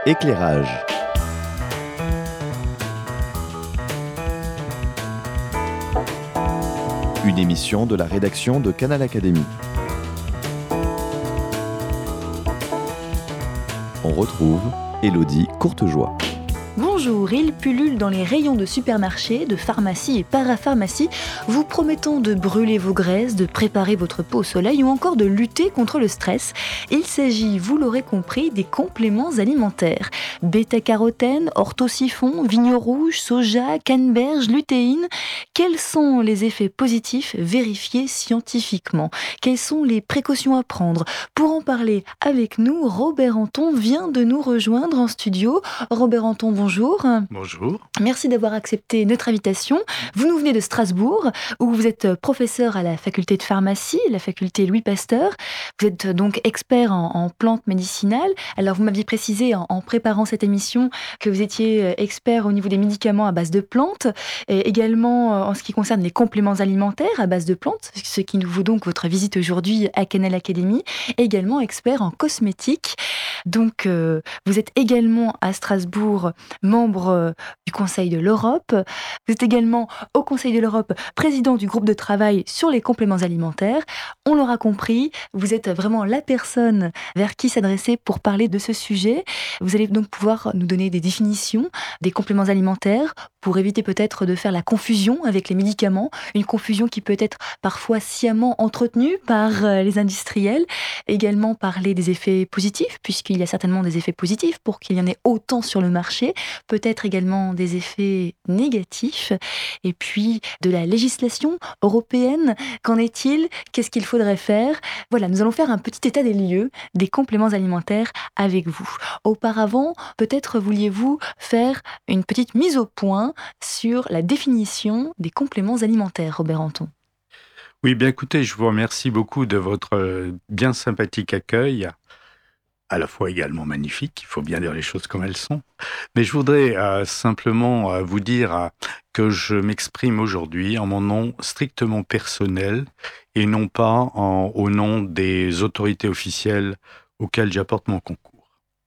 Éclairage. Une émission de la rédaction de Canal Académie. On retrouve Élodie Courtejoie. Bonjour, il pullule dans les rayons de supermarchés, de pharmacie et parapharmacie, vous promettant de brûler vos graisses, de préparer votre peau au soleil ou encore de lutter contre le stress. Il s'agit, vous l'aurez compris, des compléments alimentaires. Bêta-carotène, orthosiphon, vigno rouge, soja, canneberge, lutéine. Quels sont les effets positifs vérifiés scientifiquement ? Quelles sont les précautions à prendre ? Pour en parler avec nous, Robert Anton vient de nous rejoindre en studio. Robert Anton, bonjour. Bonjour. Merci d'avoir accepté notre invitation. Vous nous venez de Strasbourg, où vous êtes professeur à la faculté de pharmacie, la faculté Louis Pasteur. Vous êtes donc expert en plantes médicinales. Alors, vous m'aviez précisé en préparant cette émission que vous étiez expert au niveau des médicaments à base de plantes, et également en ce qui concerne les compléments alimentaires à base de plantes, ce qui nous vaut donc votre visite aujourd'hui à Canal Académie, et également expert en cosmétiques. Donc, vous êtes également à Strasbourg membre du Conseil de l'Europe. Vous êtes également au Conseil de l'Europe président du groupe de travail sur les compléments alimentaires. On l'aura compris, vous êtes vraiment la personne vers qui s'adresser pour parler de ce sujet. Vous allez donc pouvoir nous donner des définitions des compléments alimentaires pour éviter peut-être de faire la confusion avec les médicaments, une confusion qui peut être parfois sciemment entretenue par les industriels. Également parler des effets positifs, puisqu'il y a certainement des effets positifs pour qu'il y en ait autant sur le marché, peut-être également des effets négatifs, et puis de la législation européenne. Qu'en est-il ? Qu'est-ce qu'il faudrait faire ? Voilà, nous allons faire un petit état des lieux des compléments alimentaires avec vous. Auparavant, peut-être vouliez-vous faire une petite mise au point sur la définition des compléments alimentaires, Robert Anton. Oui, bien écoutez, je vous remercie beaucoup de votre bien sympathique accueil, à la fois également magnifique, il faut bien dire les choses comme elles sont. Mais je voudrais simplement vous dire que je m'exprime aujourd'hui en mon nom strictement personnel et non pas au nom des autorités officielles auxquelles j'apporte mon concours.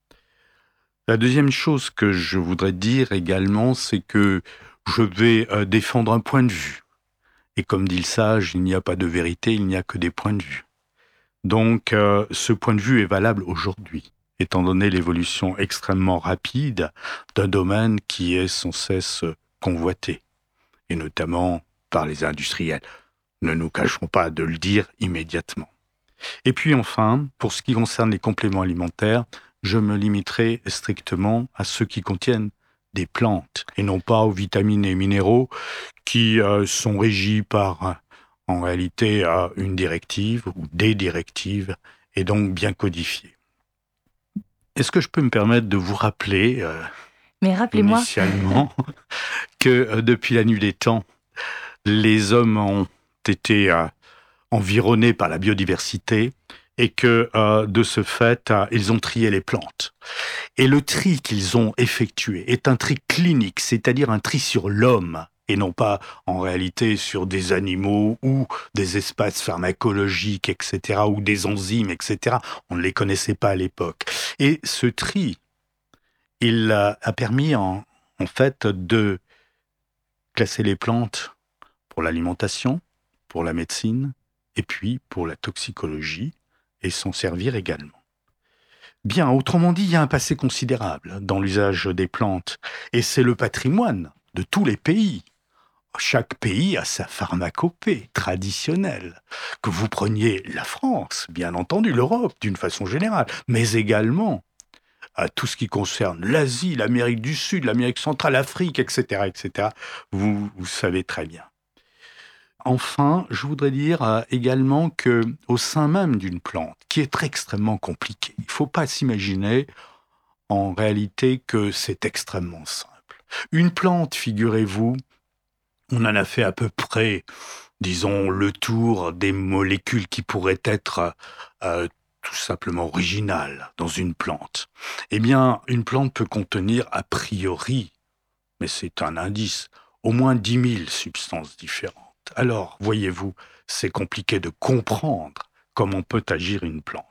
La deuxième chose que je voudrais dire également, c'est que je vais défendre un point de vue. Et comme dit le sage, il n'y a pas de vérité, il n'y a que des points de vue. Donc, ce point de vue est valable aujourd'hui, étant donné l'évolution extrêmement rapide d'un domaine qui est sans cesse convoité, et notamment par les industriels. Ne nous cachons pas de le dire immédiatement. Et puis enfin, pour ce qui concerne les compléments alimentaires, je me limiterai strictement à ceux qui contiennent des plantes, et non pas aux vitamines et minéraux qui sont régis par, en réalité, une directive ou des directives, et donc bien codifiées. Est-ce que je peux me permettre de vous rappeler, mais rappelez-moi initialement, que depuis la nuit des temps, les hommes ont été environnés par la biodiversité, et que, de ce fait, ils ont trié les plantes. Et le tri qu'ils ont effectué est un tri clinique, c'est-à-dire un tri sur l'homme, et non pas, en réalité, sur des animaux ou des espaces pharmacologiques, etc., ou des enzymes, etc. On ne les connaissait pas à l'époque. Et ce tri, il a permis, en fait, de classer les plantes pour l'alimentation, pour la médecine, et puis pour la toxicologie, et s'en servir également. Bien, autrement dit, il y a un passé considérable dans l'usage des plantes, et c'est le patrimoine de tous les pays. Chaque pays a sa pharmacopée traditionnelle. Que vous preniez la France, bien entendu, l'Europe d'une façon générale, mais également à tout ce qui concerne l'Asie, l'Amérique du Sud, l'Amérique centrale, l'Afrique, etc., etc., vous savez très bien. Enfin, je voudrais dire également qu'au sein même d'une plante, qui est extrêmement compliquée, il ne faut pas s'imaginer en réalité que c'est extrêmement simple. Une plante, figurez-vous, on en a fait à peu près, disons, le tour des molécules qui pourraient être tout simplement originales dans une plante. Eh bien, une plante peut contenir a priori, mais c'est un indice, au moins 10 000 substances différentes. Alors, voyez-vous, c'est compliqué de comprendre comment peut agir une plante.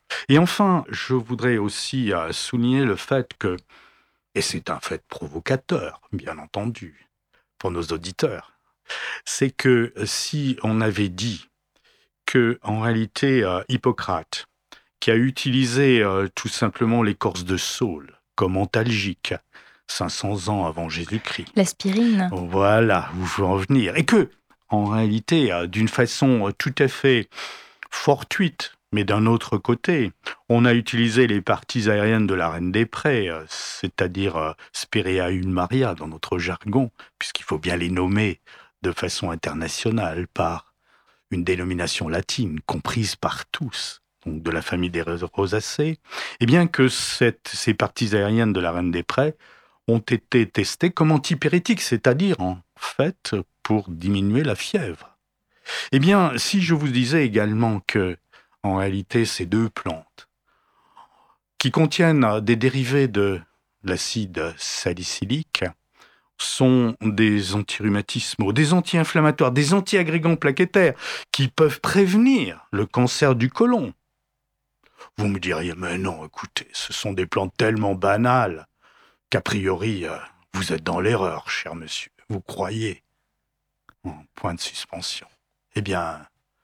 Et enfin, je voudrais aussi souligner le fait que, et c'est un fait provocateur, bien entendu, pour nos auditeurs, c'est que si on avait dit que, en réalité, Hippocrate, qui a utilisé tout simplement l'écorce de saule comme antalgique 500 ans avant Jésus-Christ. L'aspirine. Voilà où je veux en venir. Et que, en réalité, d'une façon tout à fait fortuite, mais d'un autre côté, on a utilisé les parties aériennes de la Reine des Prés, c'est-à-dire Spirea Ulmaria dans notre jargon, puisqu'il faut bien les nommer de façon internationale par une dénomination latine comprise par tous, donc de la famille des rosacées, et bien que ces parties aériennes de la Reine des Prés ont été testées comme antipyrétiques, c'est-à-dire en fait pour diminuer la fièvre. Eh bien, si je vous disais également que, en réalité, ces deux plantes, qui contiennent des dérivés de l'acide salicylique, sont des antirhumatismaux, des anti-inflammatoires, des anti-agrégants plaquettaires qui peuvent prévenir le cancer du côlon. Vous me diriez, mais non, écoutez, ce sont des plantes tellement banales qu'a priori, vous êtes dans l'erreur, cher monsieur. Vous croyez. Point de suspension. Eh bien,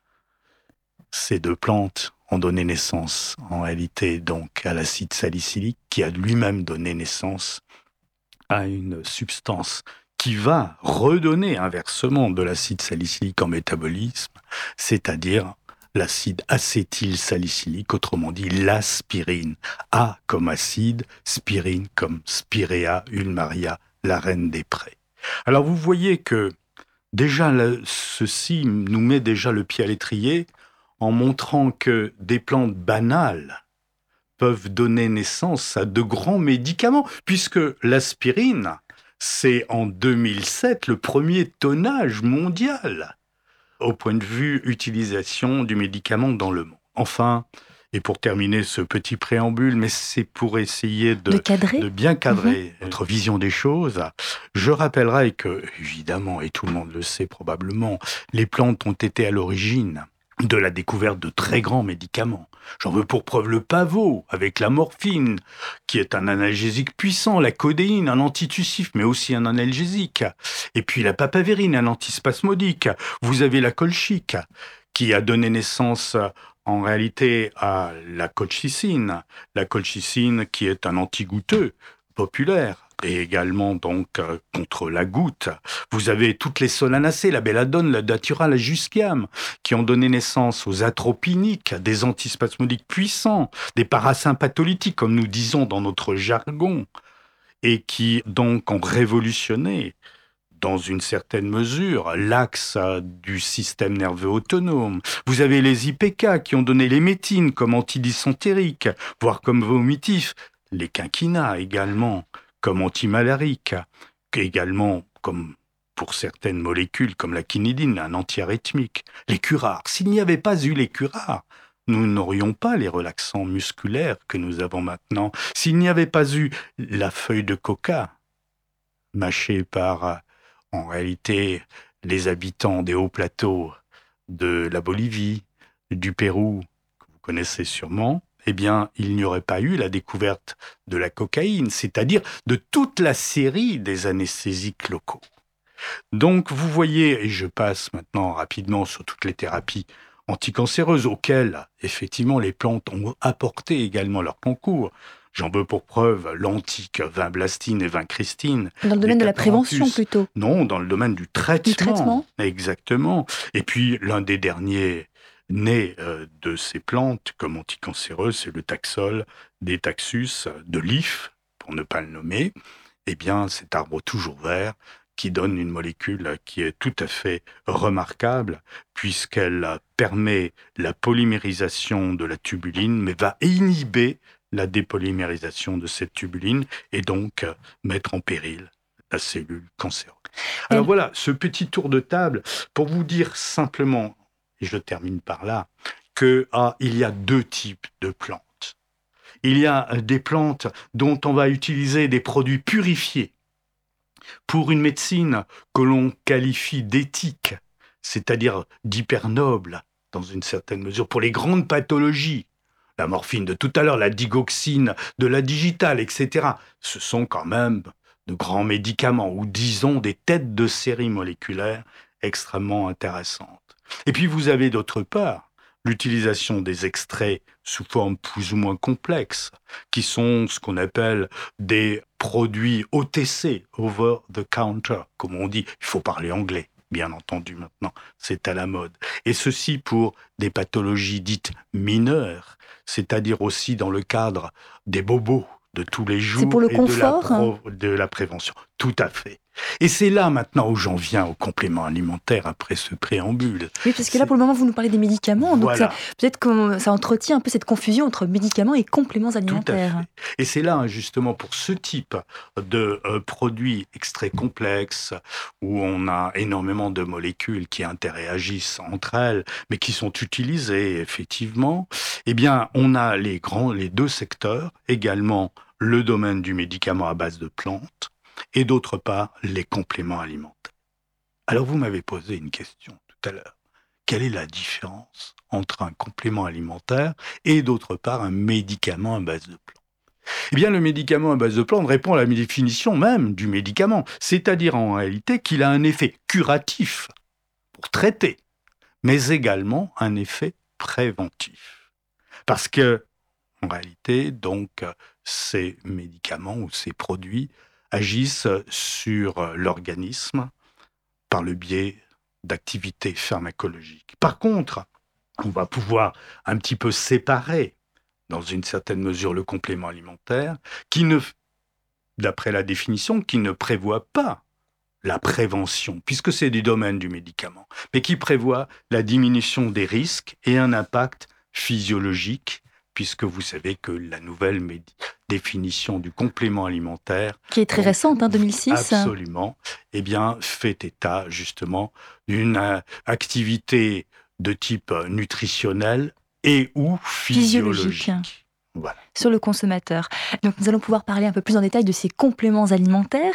ces deux plantes ont donné naissance, en réalité, donc, à l'acide salicylique, qui a lui-même donné naissance à une substance qui va redonner inversement de l'acide salicylique en métabolisme, c'est-à-dire l'acide acétylsalicylique, autrement dit l'aspirine. A comme acide, spirine comme Spirea Ulmaria, la Reine des Prés. Alors vous voyez que déjà ceci nous met déjà le pied à l'étrier en montrant que des plantes banales peuvent donner naissance à de grands médicaments, puisque l'aspirine, c'est en 2007 le premier tonnage mondial au point de vue utilisation du médicament dans le monde. Enfin, et pour terminer ce petit préambule, mais c'est pour essayer de bien cadrer notre vision des choses, je rappellerai que, évidemment, et tout le monde le sait probablement, les plantes ont été à l'origine de la découverte de très grands médicaments. J'en veux pour preuve le pavot, avec la morphine, qui est un analgésique puissant, la codéine, un antitussif, mais aussi un analgésique, et puis la papavérine, un antispasmodique. Vous avez la colchique, qui a donné naissance en réalité à la colchicine qui est un antigoutteux populaire, et également donc contre la goutte. Vous avez toutes les solanacées, la belladone, la datura, la jusquiame, qui ont donné naissance aux atropiniques, des antispasmodiques puissants, des parasympatholytiques, comme nous disons dans notre jargon, et qui donc ont révolutionné, dans une certaine mesure, l'axe du système nerveux autonome. Vous avez les IPK qui ont donné l'émétine comme antidysentérique, voire comme vomitif, les quinquinas également, comme antimalarique, également comme pour certaines molécules comme la quinidine, un antiarythmique. Les curares, s'il n'y avait pas eu les curares, nous n'aurions pas les relaxants musculaires que nous avons maintenant. S'il n'y avait pas eu la feuille de coca, mâchée par, en réalité, les habitants des hauts plateaux de la Bolivie, du Pérou, que vous connaissez sûrement, eh bien, il n'y aurait pas eu la découverte de la cocaïne, c'est-à-dire de toute la série des anesthésiques locaux. Donc, vous voyez, et je passe maintenant rapidement sur toutes les thérapies anticancéreuses auxquelles, effectivement, les plantes ont apporté également leur concours. J'en veux pour preuve l'antique vinblastine et vincristine. Dans le domaine de la prévention, plutôt. Non, dans le domaine du traitement. Du traitement. Exactement. Et puis, l'un des derniers nés de ces plantes comme anticancéreuses, c'est le taxol des taxus de l'if, pour ne pas le nommer. Eh bien, cet arbre toujours vert qui donne une molécule qui est tout à fait remarquable puisqu'elle permet la polymérisation de la tubuline, mais va inhiber la dépolymérisation de cette tubuline et donc mettre en péril la cellule cancéreuse. Alors voilà, ce petit tour de table pour vous dire simplement, et je termine par là, qu'il y a deux types de plantes. Il y a des plantes dont on va utiliser des produits purifiés pour une médecine que l'on qualifie d'éthique, c'est-à-dire d'hyper noble, dans une certaine mesure, pour les grandes pathologies, la morphine de tout à l'heure, la digoxine de la digitale, etc. Ce sont quand même de grands médicaments, ou disons des têtes de série moléculaires extrêmement intéressantes. Et puis vous avez d'autre part l'utilisation des extraits sous forme plus ou moins complexe, qui sont ce qu'on appelle des produits OTC, over the counter, comme on dit. Il faut parler anglais, bien entendu maintenant, c'est à la mode. Et ceci pour des pathologies dites mineures, c'est-à-dire aussi dans le cadre des bobos de tous les jours. C'est pour le confort, de la prévention. Tout à fait. Et c'est là maintenant où j'en viens aux compléments alimentaires après ce préambule. Oui, parce que là, pour le moment, vous nous parlez des médicaments. Donc Voilà. peut-être que ça entretient un peu cette confusion entre médicaments et compléments Tout à alimentaires. fait. Et c'est là, justement, pour ce type de produits extraits complexes, où on a énormément de molécules qui interagissent entre elles, mais qui sont utilisées, effectivement, eh bien, on a les deux secteurs, également le domaine du médicament à base de plantes, et d'autre part, les compléments alimentaires. Alors, vous m'avez posé une question tout à l'heure. Quelle est la différence entre un complément alimentaire et d'autre part un médicament à base de plantes? Eh bien, le médicament à base de plantes répond à la définition même du médicament, c'est-à-dire en réalité qu'il a un effet curatif pour traiter, mais également un effet préventif. Parce que, en réalité, donc, ces médicaments ou ces produits agissent sur l'organisme par le biais d'activités pharmacologiques. Par contre, on va pouvoir un petit peu séparer, dans une certaine mesure, le complément alimentaire, qui ne, d'après la définition, qui ne prévoit pas la prévention, puisque c'est du domaine du médicament, mais qui prévoit la diminution des risques et un impact physiologique, puisque vous savez que la nouvelle définition du complément alimentaire, Qui est très récente, 2006. absolument, eh bien, fait état justement d'une activité de type nutritionnel et ou physiologique. Voilà. Sur le consommateur. Donc nous allons pouvoir parler un peu plus en détail de ces compléments alimentaires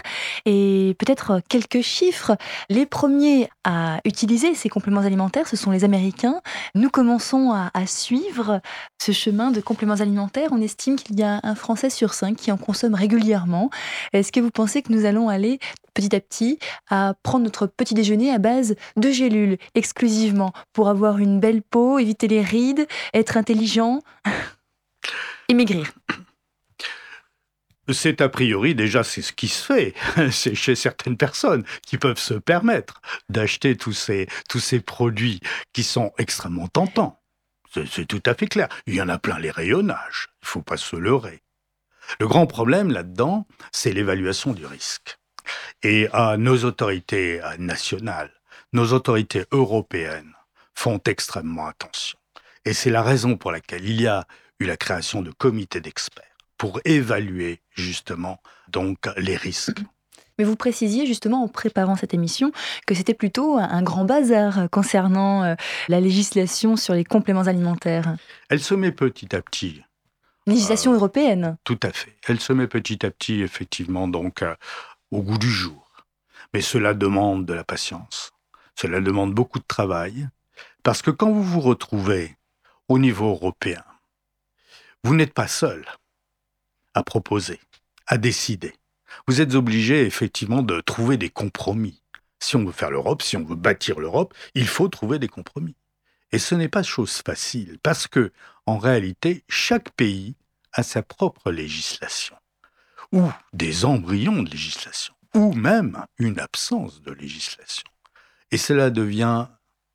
et peut-être quelques chiffres. Les premiers à utiliser ces compléments alimentaires, ce sont les Américains. Nous commençons à suivre ce chemin de compléments alimentaires. On estime qu'il y a un Français sur 5 qui en consomme régulièrement. Est-ce que vous pensez que nous allons aller petit à petit à prendre notre petit déjeuner à base de gélules exclusivement pour avoir une belle peau, éviter les rides, être intelligent et maigrir? C'est a priori, déjà, c'est ce qui se fait. C'est chez certaines personnes qui peuvent se permettre d'acheter tous ces produits qui sont extrêmement tentants. C'est tout à fait clair. Il y en a plein les rayonnages. Il ne faut pas se leurrer. Le grand problème là-dedans, c'est l'évaluation du risque. Et nos autorités nationales, nos autorités européennes font extrêmement attention. Et c'est la raison pour laquelle il y a eu la création de comités d'experts pour évaluer justement donc les risques. Mais vous précisiez justement en préparant cette émission que c'était plutôt un grand bazar concernant la législation sur les compléments alimentaires. Elle se met petit à petit. Législation européenne. Tout à fait. Elle se met petit à petit effectivement donc au goût du jour. Mais cela demande de la patience. Cela demande beaucoup de travail parce que quand vous vous retrouvez au niveau européen, vous n'êtes pas seul à proposer, à décider. Vous êtes obligé effectivement de trouver des compromis. Si on veut faire l'Europe, si on veut bâtir l'Europe, il faut trouver des compromis. Et ce n'est pas chose facile parce que, en réalité, chaque pays a sa propre législation, ou des embryons de législation, ou même une absence de législation. Et cela devient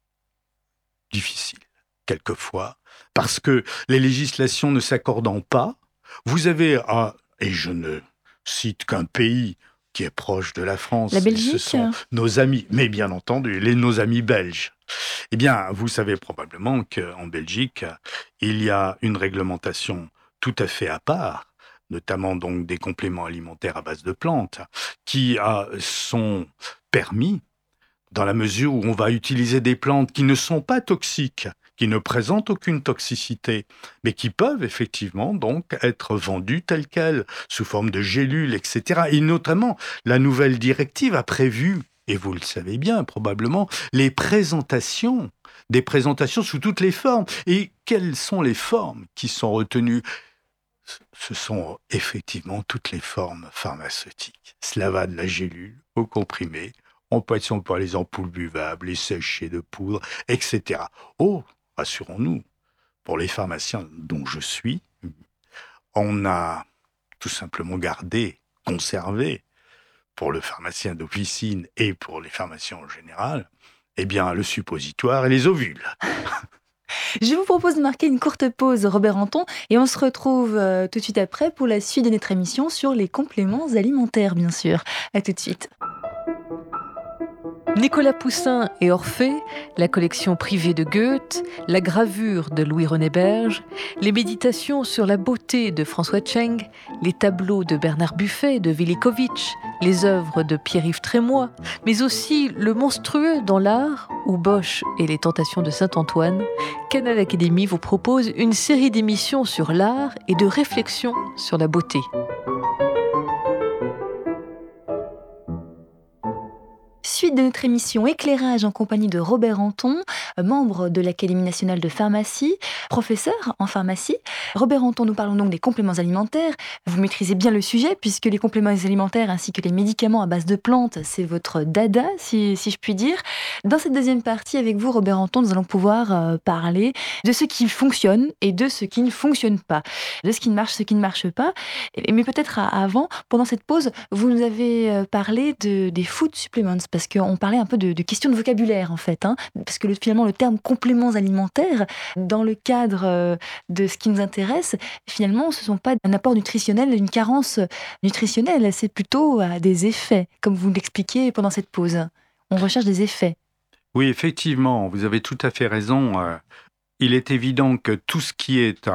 difficile, quelquefois, parce que les législations ne s'accordant pas, vous avez, et je ne cite qu'un pays qui est proche de la France, la Belgique. Ce sont nos amis, mais bien entendu, nos amis belges. Eh bien, vous savez probablement qu'en Belgique, il y a une réglementation tout à fait à part, notamment donc des compléments alimentaires à base de plantes, qui sont permis dans la mesure où on va utiliser des plantes qui ne sont pas toxiques, qui ne présentent aucune toxicité, mais qui peuvent effectivement donc être vendues telles quelles, sous forme de gélules, etc. Et notamment, la nouvelle directive a prévu et vous le savez bien probablement, des présentations sous toutes les formes. Et quelles sont les formes qui sont retenues ? Ce sont effectivement toutes les formes pharmaceutiques. Cela va de la gélule au comprimé, en passant par les ampoules buvables, les sachets de poudre, etc. Oh, rassurons-nous, pour les pharmaciens dont je suis, on a tout simplement conservé, pour le pharmacien d'officine et pour les pharmaciens en général, eh bien, le suppositoire et les ovules. Je vous propose de marquer une courte pause, Robert Anton, et on se retrouve tout de suite après pour la suite de notre émission sur les compléments alimentaires, bien sûr. À tout de suite. Nicolas Poussin et Orphée, la collection privée de Goethe, la gravure de Louis-René Berge, les méditations sur la beauté de François Tcheng, les tableaux de Bernard Buffet et de Vilikovitch, les œuvres de Pierre-Yves Trémois, mais aussi le monstrueux dans l'art, ou Bosch et les tentations de Saint-Antoine, Canal Académie vous propose une série d'émissions sur l'art et de réflexions sur la beauté. Suite de notre émission Éclairage en compagnie de Robert Anton, membre de l'Académie nationale de pharmacie, professeur en pharmacie. Robert Anton, nous parlons donc des compléments alimentaires. Vous maîtrisez bien le sujet puisque les compléments alimentaires ainsi que les médicaments à base de plantes, c'est votre dada, si je puis dire. Dans cette deuxième partie, avec vous, Robert Anton, nous allons pouvoir parler de ce qui fonctionne et de ce qui ne fonctionne pas, de ce qui ne marche pas. Mais peut-être avant, pendant cette pause, vous nous avez parlé des food supplements, parce qu'on parlait un peu de questions de vocabulaire, en fait, parce que finalement, le terme compléments alimentaires, dans le cadre de ce qui nous intéresse, finalement, ce ne sont pas un apport nutritionnel, une carence nutritionnelle, c'est plutôt des effets, comme vous l'expliquiez pendant cette pause. On recherche des effets. Oui, effectivement, vous avez tout à fait raison. Il est évident que tout ce qui est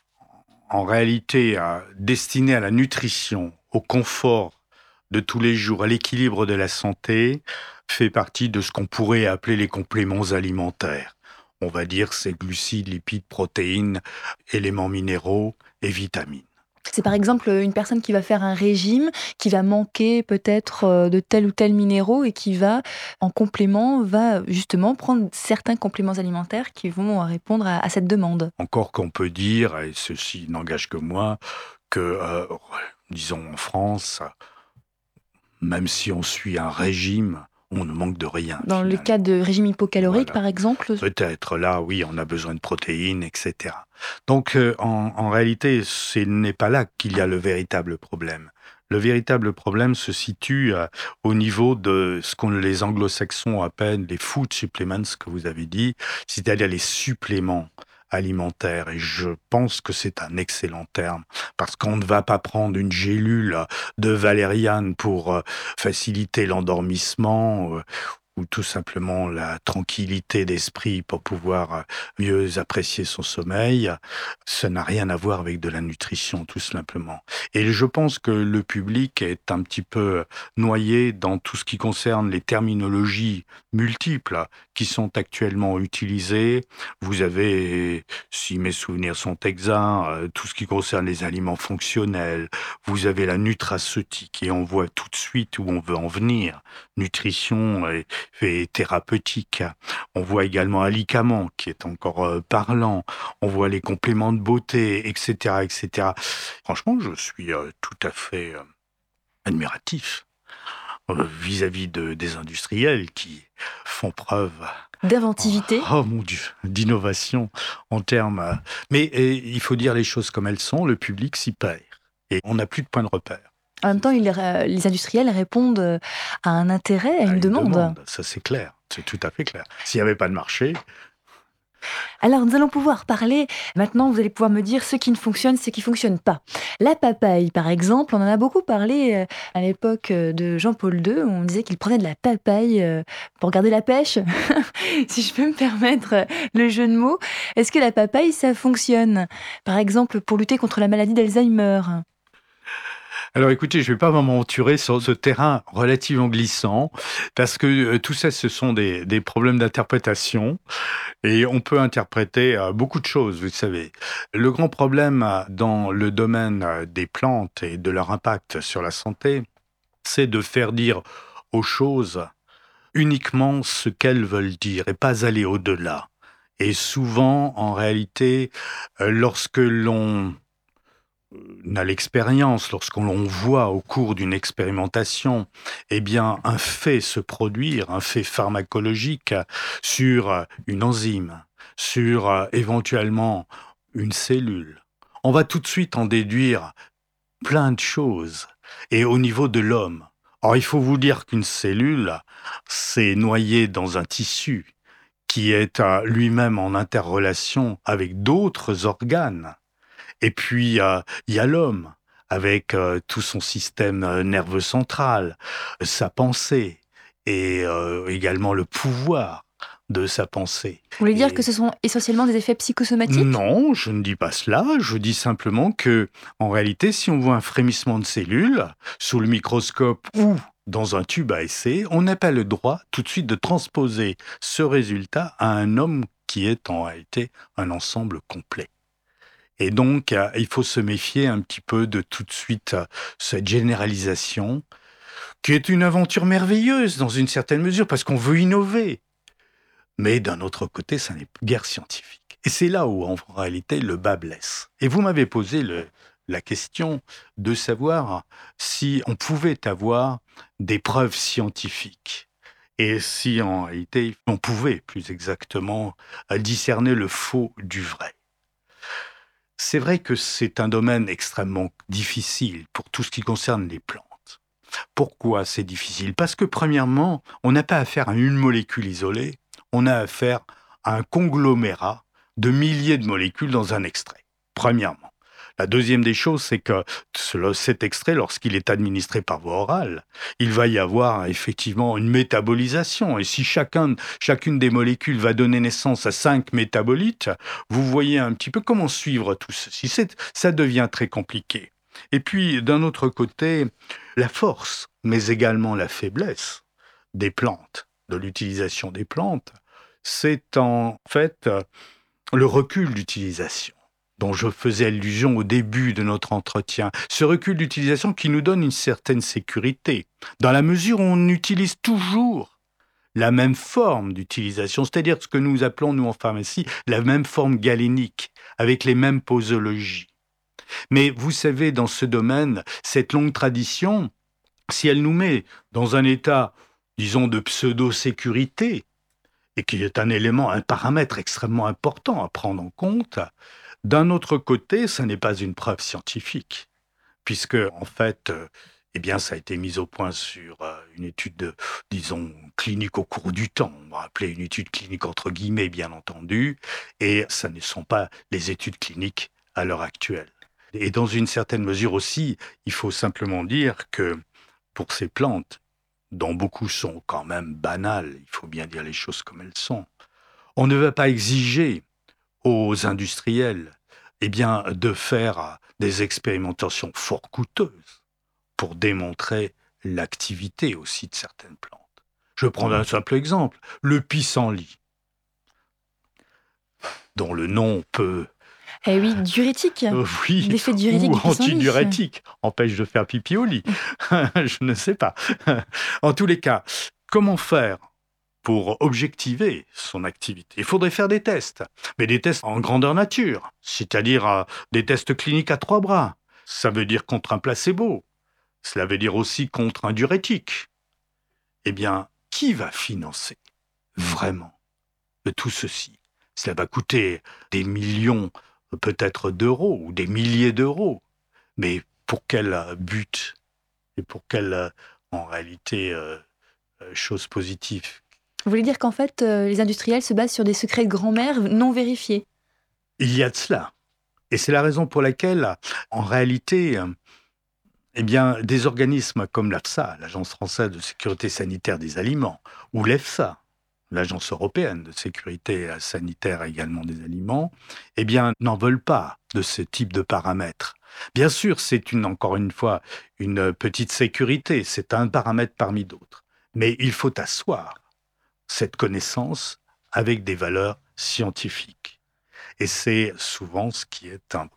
en réalité destiné à la nutrition, au confort de tous les jours, à l'équilibre de la santé, fait partie de ce qu'on pourrait appeler les compléments alimentaires. On va dire c'est glucides, lipides, protéines, éléments minéraux et vitamines. C'est par exemple une personne qui va faire un régime, qui va manquer peut-être de tel ou tel minéraux et qui va, en complément, va justement prendre certains compléments alimentaires qui vont répondre à cette demande. Encore qu'on peut dire, et ceci n'engage que moi, que, disons en France, même si on suit un régime, on ne manque de rien. Dans finalement. le cas de régime hypocalorique, Voilà. par exemple. Peut-être, là, oui, on a besoin de protéines, etc. Donc, en réalité, ce n'est pas là qu'il y a le véritable problème. Le véritable problème se situe au niveau de ce qu'on les anglo-saxons appellent les food supplements, que vous avez dit, c'est-à-dire les suppléments alimentaire. Et je pense que c'est un excellent terme, parce qu'on ne va pas prendre une gélule de valériane pour faciliter l'endormissement ou tout simplement la tranquillité d'esprit pour pouvoir mieux apprécier son sommeil. Ça n'a rien à voir avec de la nutrition, tout simplement. Et je pense que le public est un petit peu noyé dans tout ce qui concerne les terminologies multiples qui sont actuellement utilisées. Vous avez, si mes souvenirs sont exacts, tout ce qui concerne les aliments fonctionnels. Vous avez la nutraceutique et on voit tout de suite où on veut en venir. Nutrition et thérapeutique. On voit également alicament qui est encore parlant. On voit les compléments de beauté, etc., etc. Franchement, je suis tout à fait admiratif vis-à-vis des industriels qui font preuve d'inventivité. Oh mon Dieu, d'innovation en termes. Mais il faut dire les choses comme elles sont. Le public s'y perd et on n'a plus de point de repère. En même temps, les industriels répondent à un intérêt, à une demande. Ça, c'est clair. C'est tout à fait clair. S'il n'y avait pas de marché... Alors, nous allons pouvoir parler, maintenant vous allez pouvoir me dire ce qui ne fonctionne, ce qui ne fonctionne pas. La papaye, par exemple, on en a beaucoup parlé à l'époque de Jean-Paul II, où on disait qu'il prenait de la papaye pour garder la pêche, si je peux me permettre le jeu de mots. Est-ce que la papaye, ça fonctionne? Par exemple, pour lutter contre la maladie d'Alzheimer? Alors écoutez, je ne vais pas m'aventurer sur ce terrain relativement glissant, parce que tout ça, ce sont des problèmes d'interprétation, et on peut interpréter beaucoup de choses, vous savez. Le grand problème dans le domaine des plantes et de leur impact sur la santé, c'est de faire dire aux choses uniquement ce qu'elles veulent dire et pas aller au-delà. Et souvent, en réalité, lorsque l'on a l'expérience, lorsqu'on l'on voit au cours d'une expérimentation, eh bien, un fait se produire, un fait pharmacologique sur une enzyme, sur éventuellement une cellule, on va tout de suite en déduire plein de choses. Et au niveau de l'homme, alors il faut vous dire qu'une cellule, c'est noyé dans un tissu qui est lui-même en interrelation avec d'autres organes. Et puis, il y a l'homme, avec tout son système nerveux central, sa pensée, et également le pouvoir de sa pensée. Vous voulez dire que ce sont essentiellement des effets psychosomatiques ? Non, je ne dis pas cela. Je dis simplement que, en réalité, si on voit un frémissement de cellules sous le microscope ou dans un tube à essai, on n'a pas le droit tout de suite de transposer ce résultat à un homme qui est en réalité un ensemble complet. Et donc, il faut se méfier un petit peu de tout de suite cette généralisation, qui est une aventure merveilleuse dans une certaine mesure, parce qu'on veut innover. Mais d'un autre côté, ça n'est guère scientifique. Et c'est là où, en réalité, le bas blesse. Et vous m'avez posé la question de savoir si on pouvait avoir des preuves scientifiques. Et si, en réalité, on pouvait, plus exactement, discerner le faux du vrai. C'est vrai que c'est un domaine extrêmement difficile pour tout ce qui concerne les plantes. Pourquoi c'est difficile ? Parce que, premièrement, on n'a pas affaire à une molécule isolée, on a affaire à un conglomérat de milliers de molécules dans un extrait, premièrement. La deuxième des choses, c'est que cet extrait, lorsqu'il est administré par voie orale, il va y avoir effectivement une métabolisation. Et si chacune des molécules va donner naissance à 5 métabolites, vous voyez un petit peu comment suivre tout ceci. Ça devient très compliqué. Et puis, d'un autre côté, la force, mais également la faiblesse des plantes, de l'utilisation des plantes, c'est en fait le recul d'utilisation dont je faisais allusion au début de notre entretien. Ce recul d'utilisation qui nous donne une certaine sécurité, dans la mesure où on utilise toujours la même forme d'utilisation, c'est-à-dire ce que nous appelons, nous en pharmacie, la même forme galénique, avec les mêmes posologies. Mais vous savez, dans ce domaine, cette longue tradition, si elle nous met dans un état, disons, de pseudo-sécurité, et qui est un paramètre extrêmement important à prendre en compte, d'un autre côté, ça n'est pas une preuve scientifique, puisque, en fait, ça a été mis au point sur une étude, disons, clinique au cours du temps. On va appeler une étude clinique entre guillemets, bien entendu, et ça ne sont pas les études cliniques à l'heure actuelle. Et dans une certaine mesure aussi, il faut simplement dire que pour ces plantes, dont beaucoup sont quand même banales, il faut bien dire les choses comme elles sont, on ne va pas exiger aux industriels de faire des expérimentations fort coûteuses pour démontrer l'activité aussi de certaines plantes. Je prends un simple exemple, le pissenlit, dont le nom peut... Eh oui, diurétique. Oui, L'effet diurétique ou du pissenlit. antidiurétique, empêche de faire pipi au lit. Je ne sais pas. En tous les cas, comment faire pour objectiver son activité? Il faudrait faire des tests, mais des tests en grandeur nature, c'est-à-dire des tests cliniques à 3 bras. Ça veut dire contre un placebo. Cela veut dire aussi contre un diurétique. Eh bien, qui va financer vraiment de tout ceci? Cela va coûter des millions peut-être d'euros ou des milliers d'euros. Mais pour quel but? Et pour quelle, en réalité, chose positive? Vous voulez dire qu'en fait, les industriels se basent sur des secrets de grand-mère non vérifiés? Il y a de cela. Et c'est la raison pour laquelle, en réalité, des organismes comme l'AFSA, l'Agence française de sécurité sanitaire des aliments, ou l'EFSA, l'Agence européenne de sécurité sanitaire également des aliments, n'en veulent pas de ce type de paramètres. Bien sûr, c'est encore une fois une petite sécurité, c'est un paramètre parmi d'autres. Mais il faut asseoir cette connaissance avec des valeurs scientifiques. Et c'est souvent ce qui est un problème.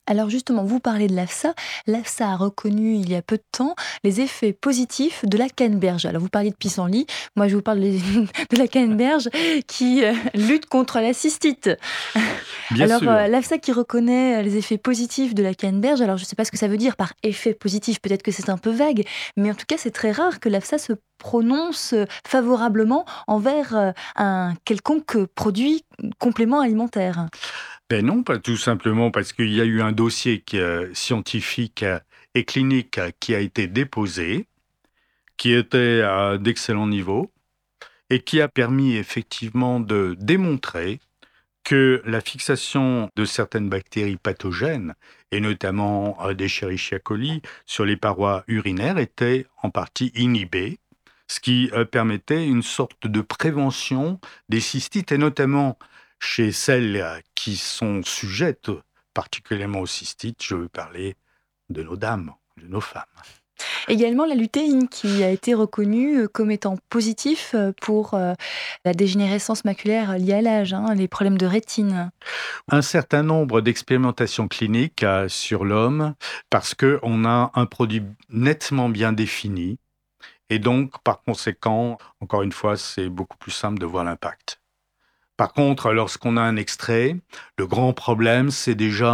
Alors justement, vous parlez de l'AFSA. L'AFSA a reconnu il y a peu de temps les effets positifs de la canneberge. Alors vous parliez de pissenlit, moi je vous parle de la canneberge qui lutte contre la cystite. Bien Alors sûr. l'AFSA qui reconnaît les effets positifs de la canneberge, alors je ne sais pas ce que ça veut dire par effet positif, peut-être que c'est un peu vague, mais en tout cas c'est très rare que l'AFSA se prononce favorablement envers un quelconque produit complément alimentaire. Ben non, pas tout simplement parce qu'il y a eu un dossier scientifique et clinique qui a été déposé, qui était d'excellent niveau et qui a permis effectivement de démontrer que la fixation de certaines bactéries pathogènes, et notamment d'Escherichia coli, sur les parois urinaires était en partie inhibée, ce qui permettait une sorte de prévention des cystites, et notamment chez celles qui sont sujettes particulièrement aux cystites. Je veux parler de nos dames, de nos femmes. Également la lutéine qui a été reconnue comme étant positif pour la dégénérescence maculaire liée à l'âge, les problèmes de rétine. Un certain nombre d'expérimentations cliniques sur l'homme parce qu'on a un produit nettement bien défini et donc, par conséquent, encore une fois, c'est beaucoup plus simple de voir l'impact. Par contre, lorsqu'on a un extrait, le grand problème, c'est déjà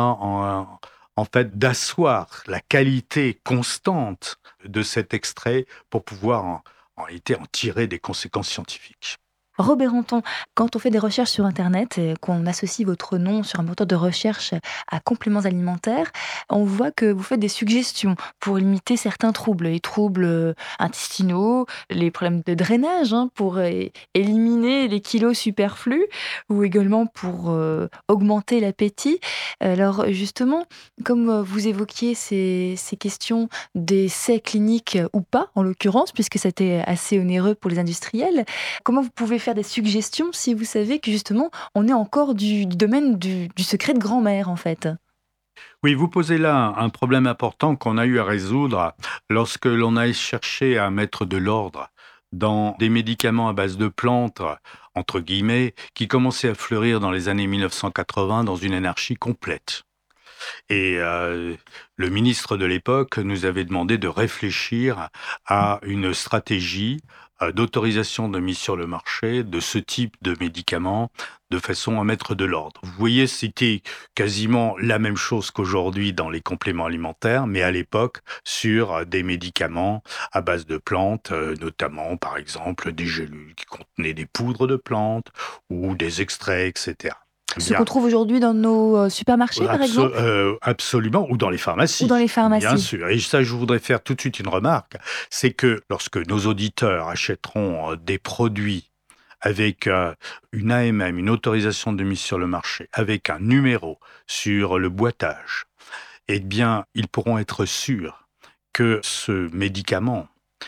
en fait d'asseoir la qualité constante de cet extrait pour pouvoir en réalité en tirer des conséquences scientifiques. Robert Anton, quand on fait des recherches sur Internet et qu'on associe votre nom sur un moteur de recherche à compléments alimentaires, on voit que vous faites des suggestions pour limiter certains troubles, les troubles intestinaux, les problèmes de drainage, pour éliminer les kilos superflus ou également pour augmenter l'appétit. Alors justement, comme vous évoquiez ces questions d'essais cliniques ou pas, en l'occurrence, puisque c'était assez onéreux pour les industriels, comment vous pouvez faire des suggestions si vous savez que justement on est encore du domaine du secret de grand-mère en fait? Oui, vous posez là un problème important qu'on a eu à résoudre lorsque l'on a cherché à mettre de l'ordre dans des médicaments à base de plantes, entre guillemets, qui commençaient à fleurir dans les années 1980 dans une anarchie complète. Et le ministre de l'époque nous avait demandé de réfléchir à une stratégie d'autorisation de mise sur le marché de ce type de médicaments de façon à mettre de l'ordre. Vous voyez, c'était quasiment la même chose qu'aujourd'hui dans les compléments alimentaires, mais à l'époque sur des médicaments à base de plantes, notamment par exemple des gélules qui contenaient des poudres de plantes ou des extraits, etc. Ce qu'on trouve aujourd'hui dans nos supermarchés, par exemple? Absolument, ou dans les pharmacies. Ou dans les pharmacies. Bien sûr. Et ça, je voudrais faire tout de suite une remarque, c'est que lorsque nos auditeurs achèteront des produits avec une AMM, une autorisation de mise sur le marché, avec un numéro sur le boîtage, eh bien, ils pourront être sûrs que ce médicament,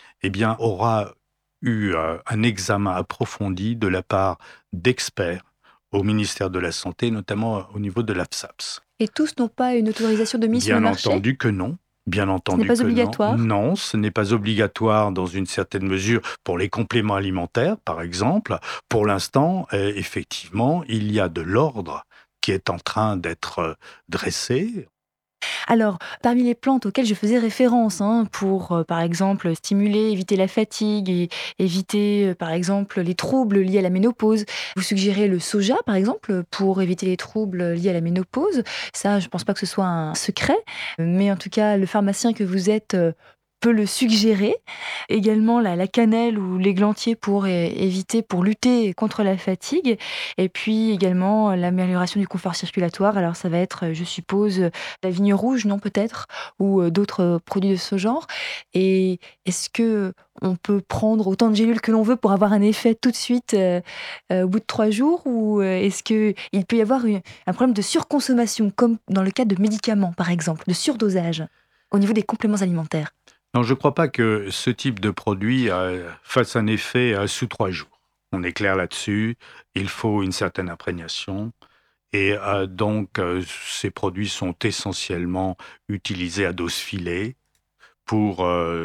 aura eu un examen approfondi de la part d'experts au ministère de la Santé, notamment au niveau de l'AFSAPS. Et tous n'ont pas une autorisation de mise sur le marché? Bien entendu que non. Bien entendu ce n'est pas obligatoire? Non, ce n'est pas obligatoire dans une certaine mesure pour les compléments alimentaires, par exemple. Pour l'instant, effectivement, il y a de l'ordre qui est en train d'être dressé. Alors, parmi les plantes auxquelles je faisais référence, pour, par exemple, stimuler, éviter la fatigue et éviter, par exemple, les troubles liés à la ménopause, vous suggérez le soja, par exemple, pour éviter les troubles liés à la ménopause. Ça, je ne pense pas que ce soit un secret, mais en tout cas, le pharmacien que vous êtes peut le suggérer. Également la cannelle ou l'églantier pour éviter, pour lutter contre la fatigue. Et puis également l'amélioration du confort circulatoire. Alors ça va être, je suppose, la vigne rouge, non peut-être, ou d'autres produits de ce genre. Et est-ce que on peut prendre autant de gélules que l'on veut pour avoir un effet tout de suite au bout de 3 jours, ou est-ce qu'il peut y avoir un problème de surconsommation, comme dans le cas de médicaments, par exemple, de surdosage, au niveau des compléments alimentaires? Non, je ne crois pas que ce type de produit fasse un effet sous 3 jours. On est clair là-dessus. Il faut une certaine imprégnation. Et donc, ces produits sont essentiellement utilisés à dose filée pour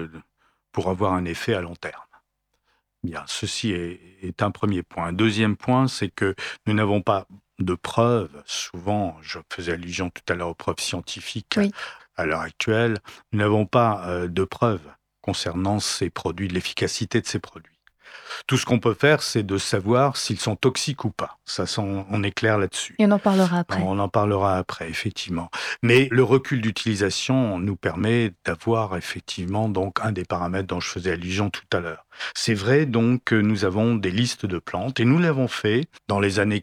avoir un effet à long terme. Bien, ceci est un premier point. Un deuxième point, c'est que nous n'avons pas de preuves. Souvent, je faisais allusion tout à l'heure aux preuves scientifiques. Oui. À l'heure actuelle, nous n'avons pas de preuves concernant ces produits, de l'efficacité de ces produits. Tout ce qu'on peut faire, c'est de savoir s'ils sont toxiques ou pas. Ça, on est clair là-dessus. Et on en parlera après. On en parlera après, effectivement. Mais le recul d'utilisation nous permet d'avoir effectivement donc un des paramètres dont je faisais allusion tout à l'heure. C'est vrai donc que nous avons des listes de plantes et nous l'avons fait dans les années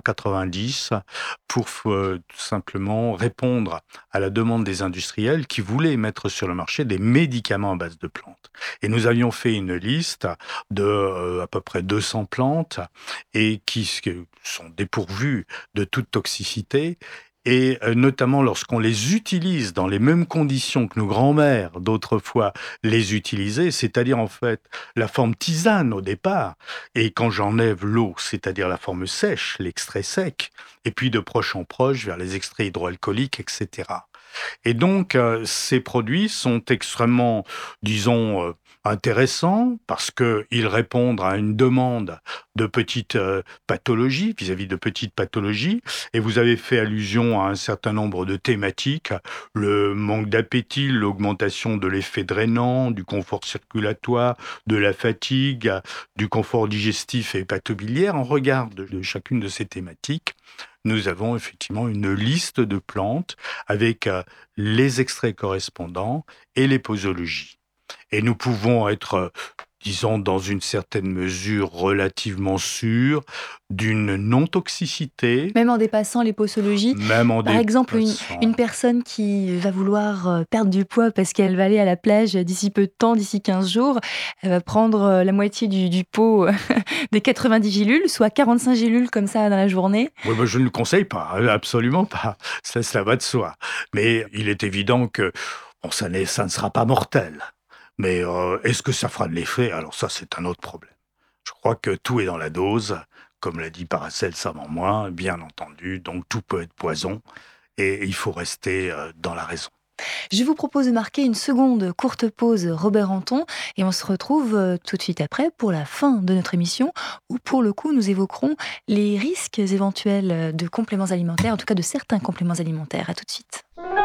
80-90 pour tout simplement répondre à la demande des industriels qui voulaient mettre sur le marché des médicaments à base de plantes. Et nous avions fait une liste de à peu près 200 plantes et qui sont dépourvues de toute toxicité. Et notamment lorsqu'on les utilise dans les mêmes conditions que nos grands-mères d'autrefois les utilisaient, c'est-à-dire en fait la forme tisane au départ, et quand j'enlève l'eau, c'est-à-dire la forme sèche, l'extrait sec, et puis de proche en proche vers les extraits hydroalcooliques, etc. Et donc ces produits sont extrêmement, disons, intéressants parce qu'ils répondent à une demande de petites pathologies, vis-à-vis de petites pathologies. Et vous avez fait allusion à un certain nombre de thématiques, le manque d'appétit, l'augmentation de l'effet drainant, du confort circulatoire, de la fatigue, du confort digestif et hépatobiliaire. En regard de chacune de ces thématiques, nous avons effectivement une liste de plantes avec les extraits correspondants et les posologies. Et nous pouvons être, disons, dans une certaine mesure relativement sûrs d'une non-toxicité. Même en dépassant les posologies. Par exemple, une personne qui va vouloir perdre du poids parce qu'elle va aller à la plage d'ici peu de temps, d'ici 15 jours, elle va prendre la moitié du pot des 90 gélules, soit 45 gélules comme ça dans la journée. Oui, je ne le conseille pas, absolument pas. Ça va de soi. Mais il est évident que ça ne sera pas mortel. Mais est-ce que ça fera de l'effet ? Alors ça, c'est un autre problème. Je crois que tout est dans la dose, comme l'a dit Paracelse avant moi, bien entendu. Donc tout peut être poison et il faut rester dans la raison. Je vous propose de marquer une seconde courte pause, Robert Anton, et on se retrouve tout de suite après pour la fin de notre émission, où pour le coup nous évoquerons les risques éventuels de compléments alimentaires, en tout cas de certains compléments alimentaires. À tout de suite.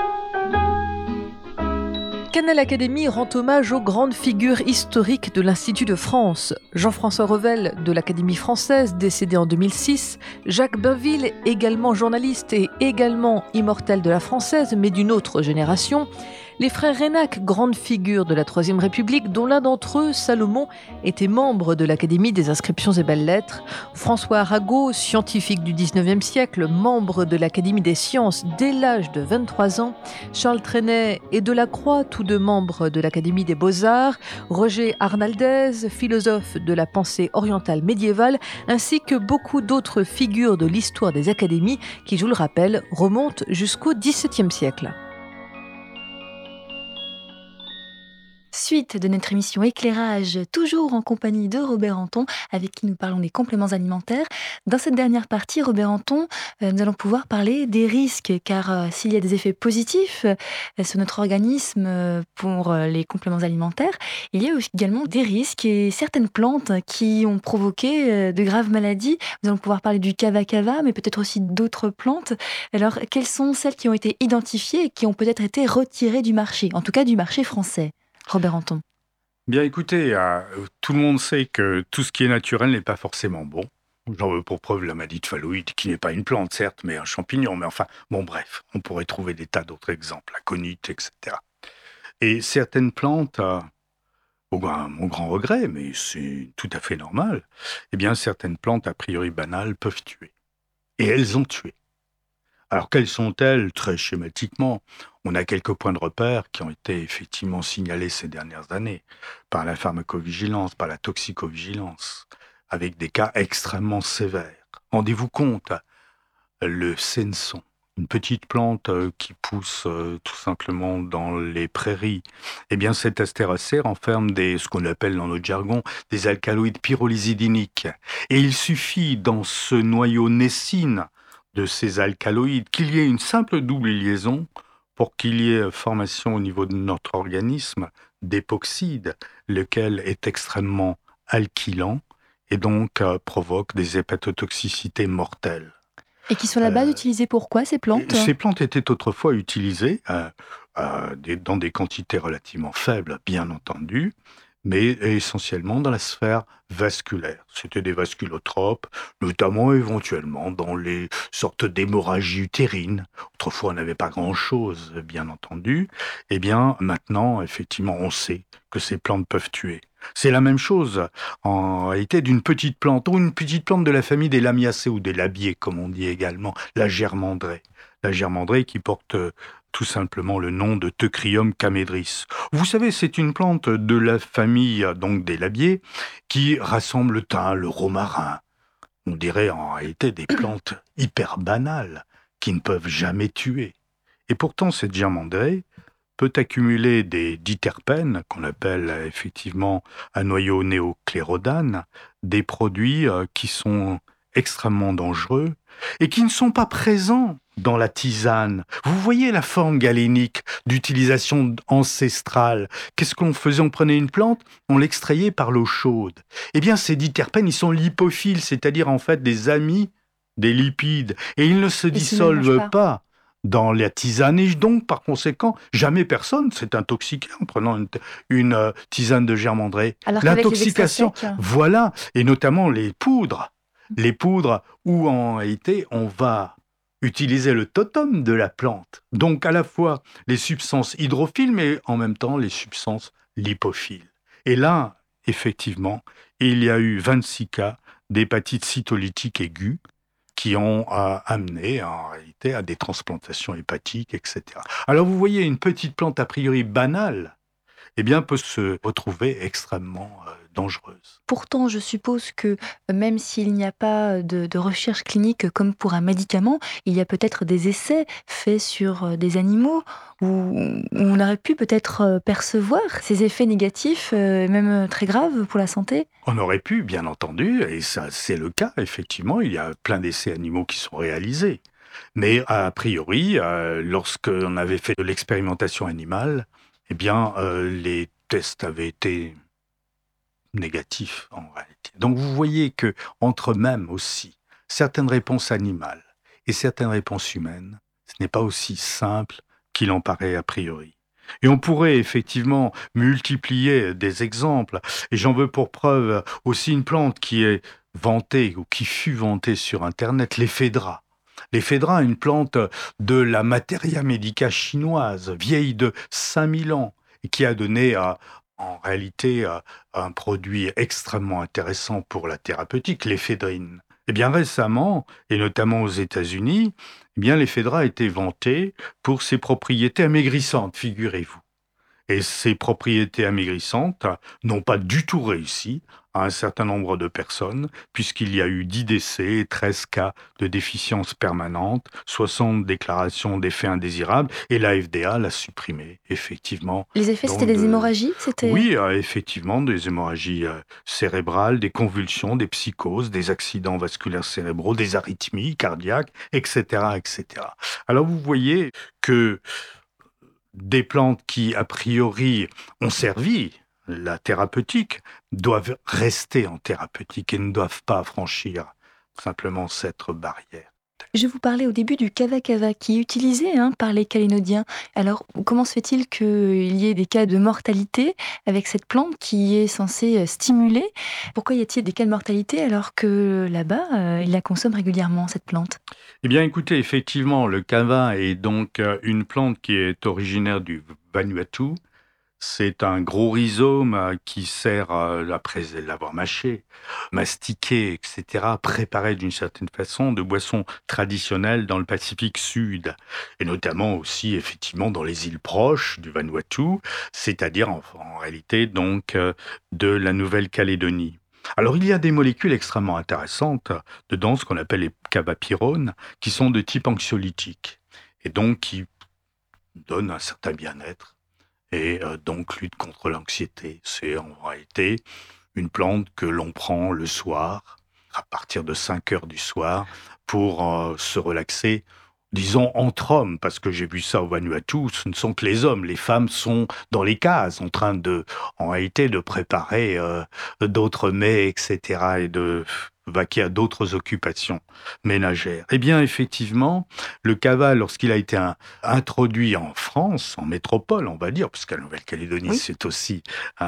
Canal Académie rend hommage aux grandes figures historiques de l'Institut de France. Jean-François Revel de l'Académie française, décédé en 2006. Jacques Bainville, également journaliste et également immortel de la française, mais d'une autre génération. Les frères Reynac, grandes figures de la Troisième République, dont l'un d'entre eux, Salomon, était membre de l'Académie des inscriptions et belles-lettres. François Arago, scientifique du 19e siècle, membre de l'Académie des sciences dès l'âge de 23 ans. Charles Trenet et Delacroix, tous deux membres de l'Académie des beaux-arts. Roger Arnaldez, philosophe de la pensée orientale médiévale, ainsi que beaucoup d'autres figures de l'histoire des académies qui, je vous le rappelle, remontent jusqu'au XVIIe siècle. Suite de notre émission Éclairage, toujours en compagnie de Robert Anton, avec qui nous parlons des compléments alimentaires. Dans cette dernière partie, Robert Anton, nous allons pouvoir parler des risques, car s'il y a des effets positifs sur notre organisme pour les compléments alimentaires, il y a également des risques et certaines plantes qui ont provoqué de graves maladies. Nous allons pouvoir parler du kava-kava, mais peut-être aussi d'autres plantes. Alors, quelles sont celles qui ont été identifiées et qui ont peut-être été retirées du marché, en tout cas du marché français ? Robert Anton. Bien écoutez, tout le monde sait que tout ce qui est naturel n'est pas forcément bon. J'en veux pour preuve la maladie de phalloïde, qui n'est pas une plante certes, mais un champignon. Mais enfin, bref, on pourrait trouver des tas d'autres exemples, la conite, etc. Et certaines plantes, mon grand regret, mais c'est tout à fait normal, eh bien certaines plantes a priori banales peuvent tuer. Et elles ont tué. Alors, quelles sont-elles ? Très schématiquement, on a quelques points de repère qui ont été effectivement signalés ces dernières années par la pharmacovigilance, par la toxicovigilance, avec des cas extrêmement sévères. Rendez-vous compte, le senson, une petite plante qui pousse tout simplement dans les prairies, eh bien cet astéracée renferme ce qu'on appelle dans notre jargon des alcaloïdes pyrrolizidiniques. Et il suffit dans ce noyau nessine de ces alcaloïdes, qu'il y ait une simple double liaison pour qu'il y ait formation au niveau de notre organisme d'époxyde, lequel est extrêmement alkylant et donc provoque des hépatotoxicités mortelles. Et qui sont là-bas utilisées pour quoi, ces plantes ? Ces plantes étaient autrefois utilisées dans des quantités relativement faibles, bien entendu, mais essentiellement dans la sphère vasculaire. C'était des vasculotropes, notamment éventuellement dans les sortes d'hémorragies utérines. Autrefois, on n'avait pas grand-chose, bien entendu. Eh bien, maintenant, effectivement, on sait que ces plantes peuvent tuer. C'est la même chose en réalité d'une petite plante, ou une petite plante de la famille des Lamiacées ou des labiers, comme on dit également, la germandraie. La germandraie qui porte tout simplement le nom de Teucrium camedris. Vous savez, c'est une plante de la famille donc des labiers qui rassemble le thym, le romarin. On dirait en réalité des plantes hyper banales qui ne peuvent jamais tuer. Et pourtant, cette germandraie peut accumuler des diterpènes, qu'on appelle effectivement un noyau néoclérodane, des produits qui sont extrêmement dangereux et qui ne sont pas présents dans la tisane. Vous voyez la forme galénique d'utilisation ancestrale. Qu'est-ce qu'on faisait ? On prenait une plante, on l'extrayait par l'eau chaude. Eh bien, ces diterpènes, ils sont lipophiles, c'est-à-dire en fait des amis des lipides, et ils ne se dissolvent pas dans la tisane, et donc, par conséquent, jamais personne s'est intoxiqué en prenant une tisane de germandraie. L'intoxication, voilà, et notamment les poudres où en réalité on va utiliser le totem de la plante. Donc à la fois les substances hydrophiles, mais en même temps les substances lipophiles. Et là, effectivement, il y a eu 26 cas d'hépatite cytolytique aiguë qui ont amené en réalité à des transplantations hépatiques, etc. Alors vous voyez, une petite plante a priori banale, eh bien, peut se retrouver extrêmement dangereuse. Pourtant, je suppose que même s'il n'y a pas de recherche clinique comme pour un médicament, il y a peut-être des essais faits sur des animaux où on aurait pu peut-être percevoir ces effets négatifs, même très graves pour la santé. On aurait pu, bien entendu, et ça c'est le cas, effectivement, il y a plein d'essais animaux qui sont réalisés. Mais a priori, lorsqu'on avait fait de l'expérimentation animale, eh bien, les tests avaient été négatifs en réalité. Donc vous voyez que entre même aussi certaines réponses animales et certaines réponses humaines, ce n'est pas aussi simple qu'il en paraît a priori. Et on pourrait effectivement multiplier des exemples. Et j'en veux pour preuve aussi une plante qui est vantée ou qui fut vantée sur Internet, l'éphédra. L'éphédra, une plante de la Materia Medica chinoise, vieille de 5000 ans, et qui a donné en réalité un produit extrêmement intéressant pour la thérapeutique, l'éphédrine. Eh bien récemment, et notamment aux États-Unis, eh bien l'éphédra a été vantée pour ses propriétés amaigrissantes, figurez-vous. Et ces propriétés amaigrissantes n'ont pas du tout réussi à un certain nombre de personnes, puisqu'il y a eu 10 décès et 13 cas de déficience permanente, 60 déclarations d'effets indésirables, et la FDA l'a supprimé, effectivement. Les effets, c'était des hémorragies ? Oui, effectivement, des hémorragies cérébrales, des convulsions, des psychoses, des accidents vasculaires cérébraux, des arythmies cardiaques, etc., etc. Alors vous voyez que des plantes qui, a priori, ont servi la thérapeutique, doivent rester en thérapeutique et ne doivent pas franchir simplement cette barrière. Je vous parlais au début du kava-kava qui est utilisé par les Calédoniens. Alors, comment se fait-il qu'il y ait des cas de mortalité avec cette plante qui est censée stimuler ? Pourquoi y a-t-il des cas de mortalité alors que là-bas, ils la consomment régulièrement, cette plante ? Eh bien, écoutez, effectivement, le kava est donc une plante qui est originaire du Vanuatu. C'est un gros rhizome qui sert, après l'avoir mâché, mastiqué, etc., préparé d'une certaine façon de boisson traditionnelle dans le Pacifique Sud, et notamment aussi, effectivement, dans les îles proches du Vanuatu, c'est-à-dire en réalité donc de la Nouvelle-Calédonie. Alors, il y a des molécules extrêmement intéressantes dedans, ce qu'on appelle les cavapirones, qui sont de type anxiolytique, et donc qui donnent un certain bien-être, et donc lutte contre l'anxiété. C'est en réalité une plante que l'on prend le soir, à partir de 5 heures du soir, pour se relaxer, disons entre hommes, parce que j'ai vu ça au Vanuatu, ce ne sont que les hommes. Les femmes sont dans les cases, en train en réalité, de préparer d'autres mets, etc., et de vaquer à d'autres occupations ménagères. Eh bien, effectivement, le cava, lorsqu'il a été introduit en France, en métropole, on va dire, puisque la Nouvelle-Calédonie, Oui. c'est aussi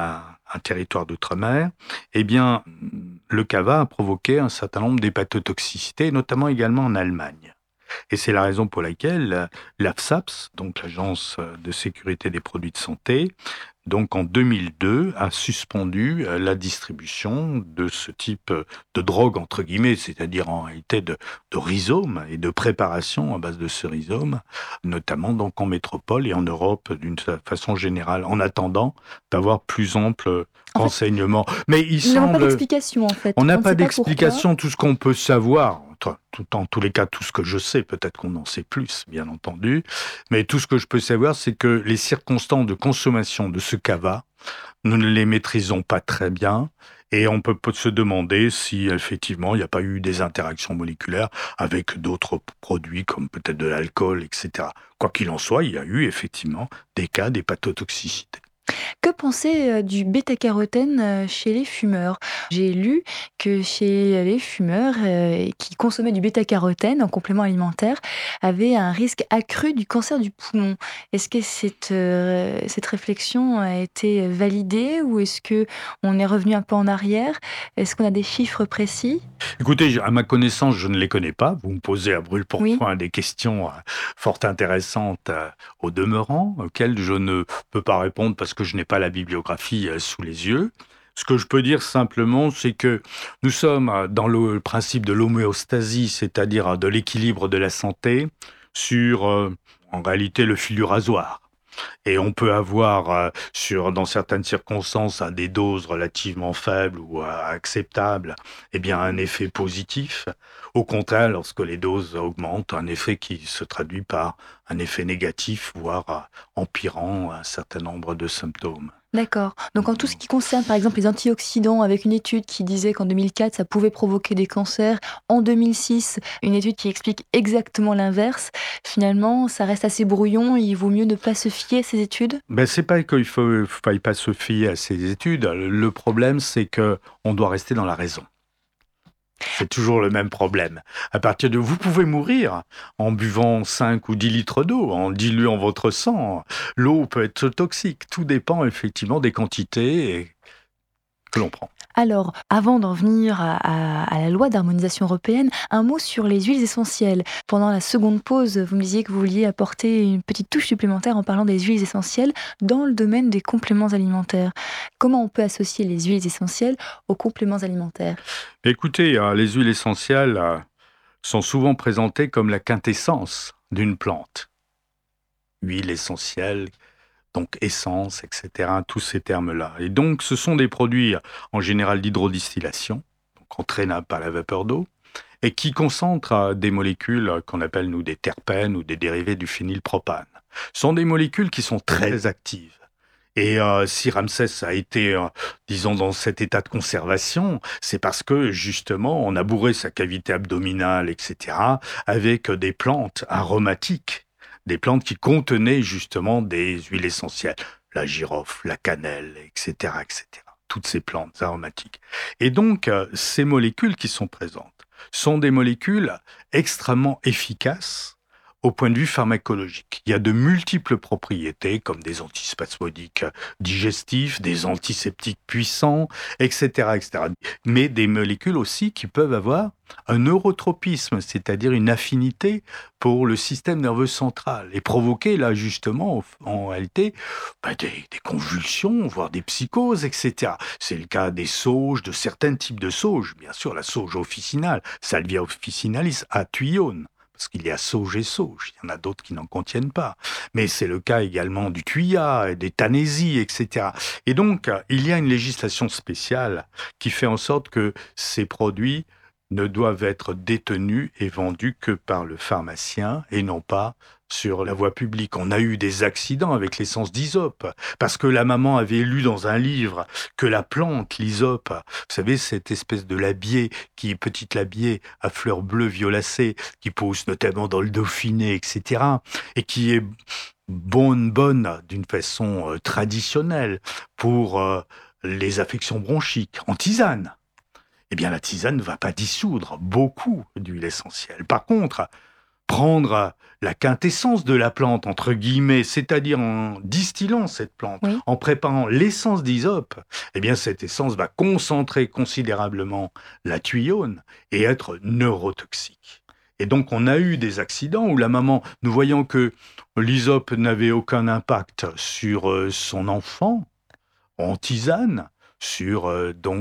un territoire d'outre-mer, eh bien, le cava a provoqué un certain nombre d'hépatotoxicités, notamment également en Allemagne. Et c'est la raison pour laquelle l'AFSAPS, donc l'Agence de sécurité des produits de santé, donc en 2002, a suspendu la distribution de ce type de drogue, entre guillemets, c'est-à-dire en réalité de rhizomes et de préparation à base de ce rhizome, notamment donc en métropole et en Europe d'une façon générale, en attendant d'avoir plus ample En fait, renseignement. Mais nous n'avons pas d'explication, en fait. on n'a ne pas sait d'explication. Tout ce qu'on peut savoir, en tous les cas, tout ce que je sais, peut-être qu'on en sait plus, bien entendu, mais tout ce que je peux savoir, c'est que les circonstances de consommation de ce cava, nous ne les maîtrisons pas très bien, et on peut se demander si, effectivement, il n'y a pas eu des interactions moléculaires avec d'autres produits, comme peut-être de l'alcool, etc. Quoi qu'il en soit, il y a eu, effectivement, des cas d'hépatotoxicité. Que penser du bêta-carotène chez les fumeurs? J'ai lu que chez les fumeurs qui consommaient du bêta-carotène en complément alimentaire avaient un risque accru du cancer du poumon. Est-ce que cette réflexion a été validée ou est-ce qu'on est revenu un peu en arrière? Est-ce qu'on a des chiffres précis? Écoutez, à ma connaissance, je ne les connais pas. Vous me posez à brûle-pourpoint Oui. des questions fort intéressantes au demeurant, auxquelles je ne peux pas répondre parce que je n'ai pas la bibliographie sous les yeux. Ce que je peux dire simplement, c'est que nous sommes dans le principe de l'homéostasie, c'est-à-dire de l'équilibre de la santé, sur, en réalité, le fil du rasoir. Et on peut avoir, dans certaines circonstances, à des doses relativement faibles ou acceptables, eh bien, un effet positif. Au contraire, lorsque les doses augmentent, un effet qui se traduit par un effet négatif, voire empirant un certain nombre de symptômes. D'accord. Donc en tout ce qui concerne par exemple les antioxydants, avec une étude qui disait qu'en 2004 ça pouvait provoquer des cancers, en 2006 une étude qui explique exactement l'inverse, finalement ça reste assez brouillon, il vaut mieux ne pas se fier à ces études? Ben, c'est pas qu'il faille pas se fier à ces études. Le problème, c'est que on doit rester dans la raison. C'est toujours le même problème. À partir de vous pouvez mourir en buvant 5 ou 10 litres d'eau, en diluant votre sang. L'eau peut être toxique. Tout dépend effectivement des quantités que l'on prend. Alors, avant d'en venir à la loi d'harmonisation européenne, un mot sur les huiles essentielles. Pendant la seconde pause, vous me disiez que vous vouliez apporter une petite touche supplémentaire en parlant des huiles essentielles dans le domaine des compléments alimentaires. Comment on peut associer les huiles essentielles aux compléments alimentaires? Écoutez, les huiles essentielles sont souvent présentées comme la quintessence d'une plante. Huile essentielle, donc essence, etc., tous ces termes-là. Et donc, ce sont des produits en général d'hydrodistillation, donc entraînables par la vapeur d'eau, et qui concentrent des molécules qu'on appelle, nous, des terpènes ou des dérivés du phénylpropane. Ce sont des molécules qui sont très actives. Et si Ramsès a été, disons, dans cet état de conservation, c'est parce que, justement, on a bourré sa cavité abdominale, etc., avec des plantes aromatiques, des plantes qui contenaient, justement, des huiles essentielles. La girofle, la cannelle, etc., etc. Toutes ces plantes aromatiques. Et donc, ces molécules qui sont présentes sont des molécules extrêmement efficaces au point de vue pharmacologique. Il y a de multiples propriétés, comme des antispasmodiques digestifs, des antiseptiques puissants, etc., etc. Mais des molécules aussi qui peuvent avoir un neurotropisme, c'est-à-dire une affinité pour le système nerveux central, et provoquer là justement, en réalité, des convulsions, voire des psychoses, etc. C'est le cas des sauges, de certains types de sauges, bien sûr, la sauge officinale, Salvia officinalis, atuyone, parce qu'il y a sauge et sauge, il y en a d'autres qui n'en contiennent pas. Mais c'est le cas également du thuya, des tanésies, etc. Et donc, il y a une législation spéciale qui fait en sorte que ces produits ne doivent être détenus et vendus que par le pharmacien et non pas sur la voie publique. On a eu des accidents avec l'essence d'hysope, parce que la maman avait lu dans un livre que la plante, l'hysope, vous savez, cette espèce de labier, petite labier à fleurs bleues violacées, qui pousse notamment dans le Dauphiné, etc., et qui est bonne d'une façon traditionnelle pour les affections bronchiques, en tisane. eh bien la tisane ne va pas dissoudre beaucoup d'huile essentielle. Par contre, prendre la quintessence de la plante, entre guillemets, c'est-à-dire en distillant cette plante, Oui. en préparant l'essence d'hysope, eh bien cette essence va concentrer considérablement la thuione et être neurotoxique. Et donc on a eu des accidents où la maman, nous voyant que l'hysope n'avait aucun impact sur son enfant, en tisane, sur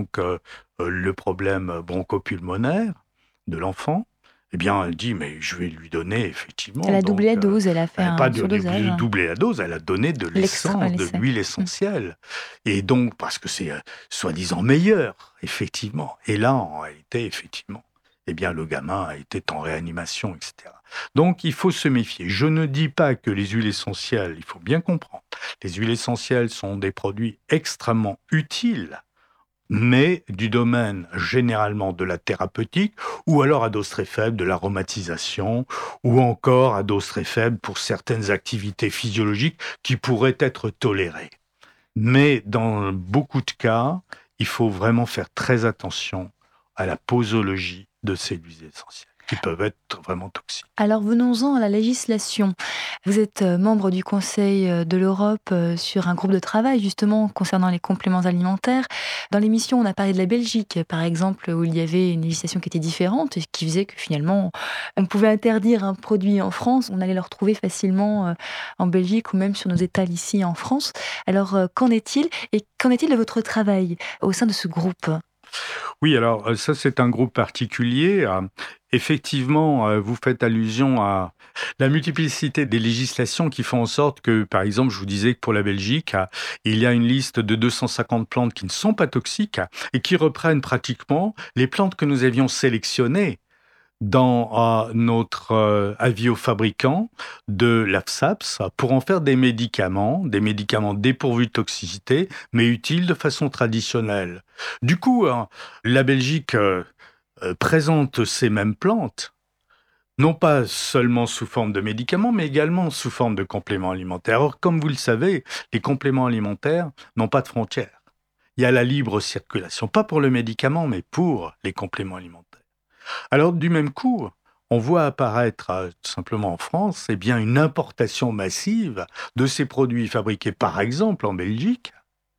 le problème bronchopulmonaire de l'enfant, eh bien, elle dit, mais je vais lui donner, effectivement... Elle a doublé la dose, elle a fait pas un de surdosage. doubler la dose, elle a donné de l'essence, de l'huile essentielle. Et donc, parce que c'est soi-disant meilleur, effectivement. Et là, en réalité, effectivement, eh bien, le gamin a été en réanimation, etc. Donc, il faut se méfier. Je ne dis pas que les huiles essentielles, il faut bien comprendre, les huiles essentielles sont des produits extrêmement utiles, mais du domaine généralement de la thérapeutique, ou alors à dose très faible de l'aromatisation, ou encore à dose très faible pour certaines activités physiologiques qui pourraient être tolérées. Mais dans beaucoup de cas, il faut vraiment faire très attention à la posologie de ces huiles essentielles, qui peuvent être vraiment toxiques. Alors venons-en à la législation. Vous êtes membre du Conseil de l'Europe sur un groupe de travail justement concernant les compléments alimentaires. Dans l'émission, on a parlé de la Belgique, par exemple, où il y avait une législation qui était différente et qui faisait que finalement, on pouvait interdire un produit en France, on allait le retrouver facilement en Belgique ou même sur nos étals ici en France. Alors, qu'en est-il et qu'en est-il de votre travail au sein de ce groupe ? Oui, alors ça c'est un groupe particulier. Effectivement, vous faites allusion à la multiplicité des législations qui font en sorte que, par exemple, je vous disais que pour la Belgique, il y a une liste de 250 plantes qui ne sont pas toxiques et qui reprennent pratiquement les plantes que nous avions sélectionnées dans notre avis aux fabricants de l'AFSAPS pour en faire des médicaments dépourvus de toxicité, mais utiles de façon traditionnelle. Du coup, la Belgique présente ces mêmes plantes, non pas seulement sous forme de médicaments, mais également sous forme de compléments alimentaires. Or, comme vous le savez, les compléments alimentaires n'ont pas de frontières. Il y a la libre circulation, pas pour le médicament, mais pour les compléments alimentaires. Alors, du même coup, on voit apparaître tout simplement en France une importation massive de ces produits fabriqués par exemple en Belgique.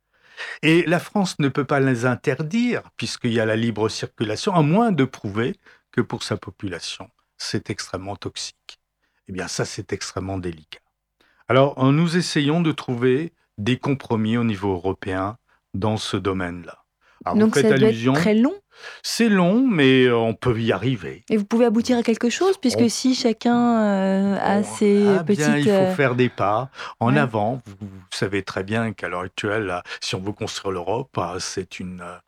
Et la France ne peut pas les interdire puisqu'il y a la libre circulation, à moins de prouver que pour sa population, c'est extrêmement toxique. Eh bien, ça, c'est extrêmement délicat. Alors, nous essayons de trouver des compromis au niveau européen dans ce domaine-là. Alors, donc, ça doit être très long. C'est long, mais on peut y arriver. Et vous pouvez aboutir à quelque chose, puisque si chacun a ses petites... il faut faire des pas en avant. Vous savez très bien qu'à l'heure actuelle, si on veut construire l'Europe, c'est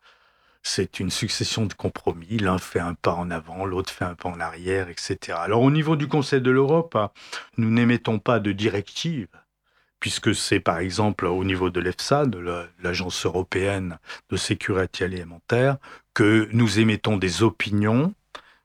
une succession de compromis. L'un fait un pas en avant, l'autre fait un pas en arrière, etc. Alors au niveau du Conseil de l'Europe, nous n'émettons pas de directive, puisque c'est par exemple au niveau de l'EFSA, de l'Agence européenne de sécurité alimentaire, que nous émettons des opinions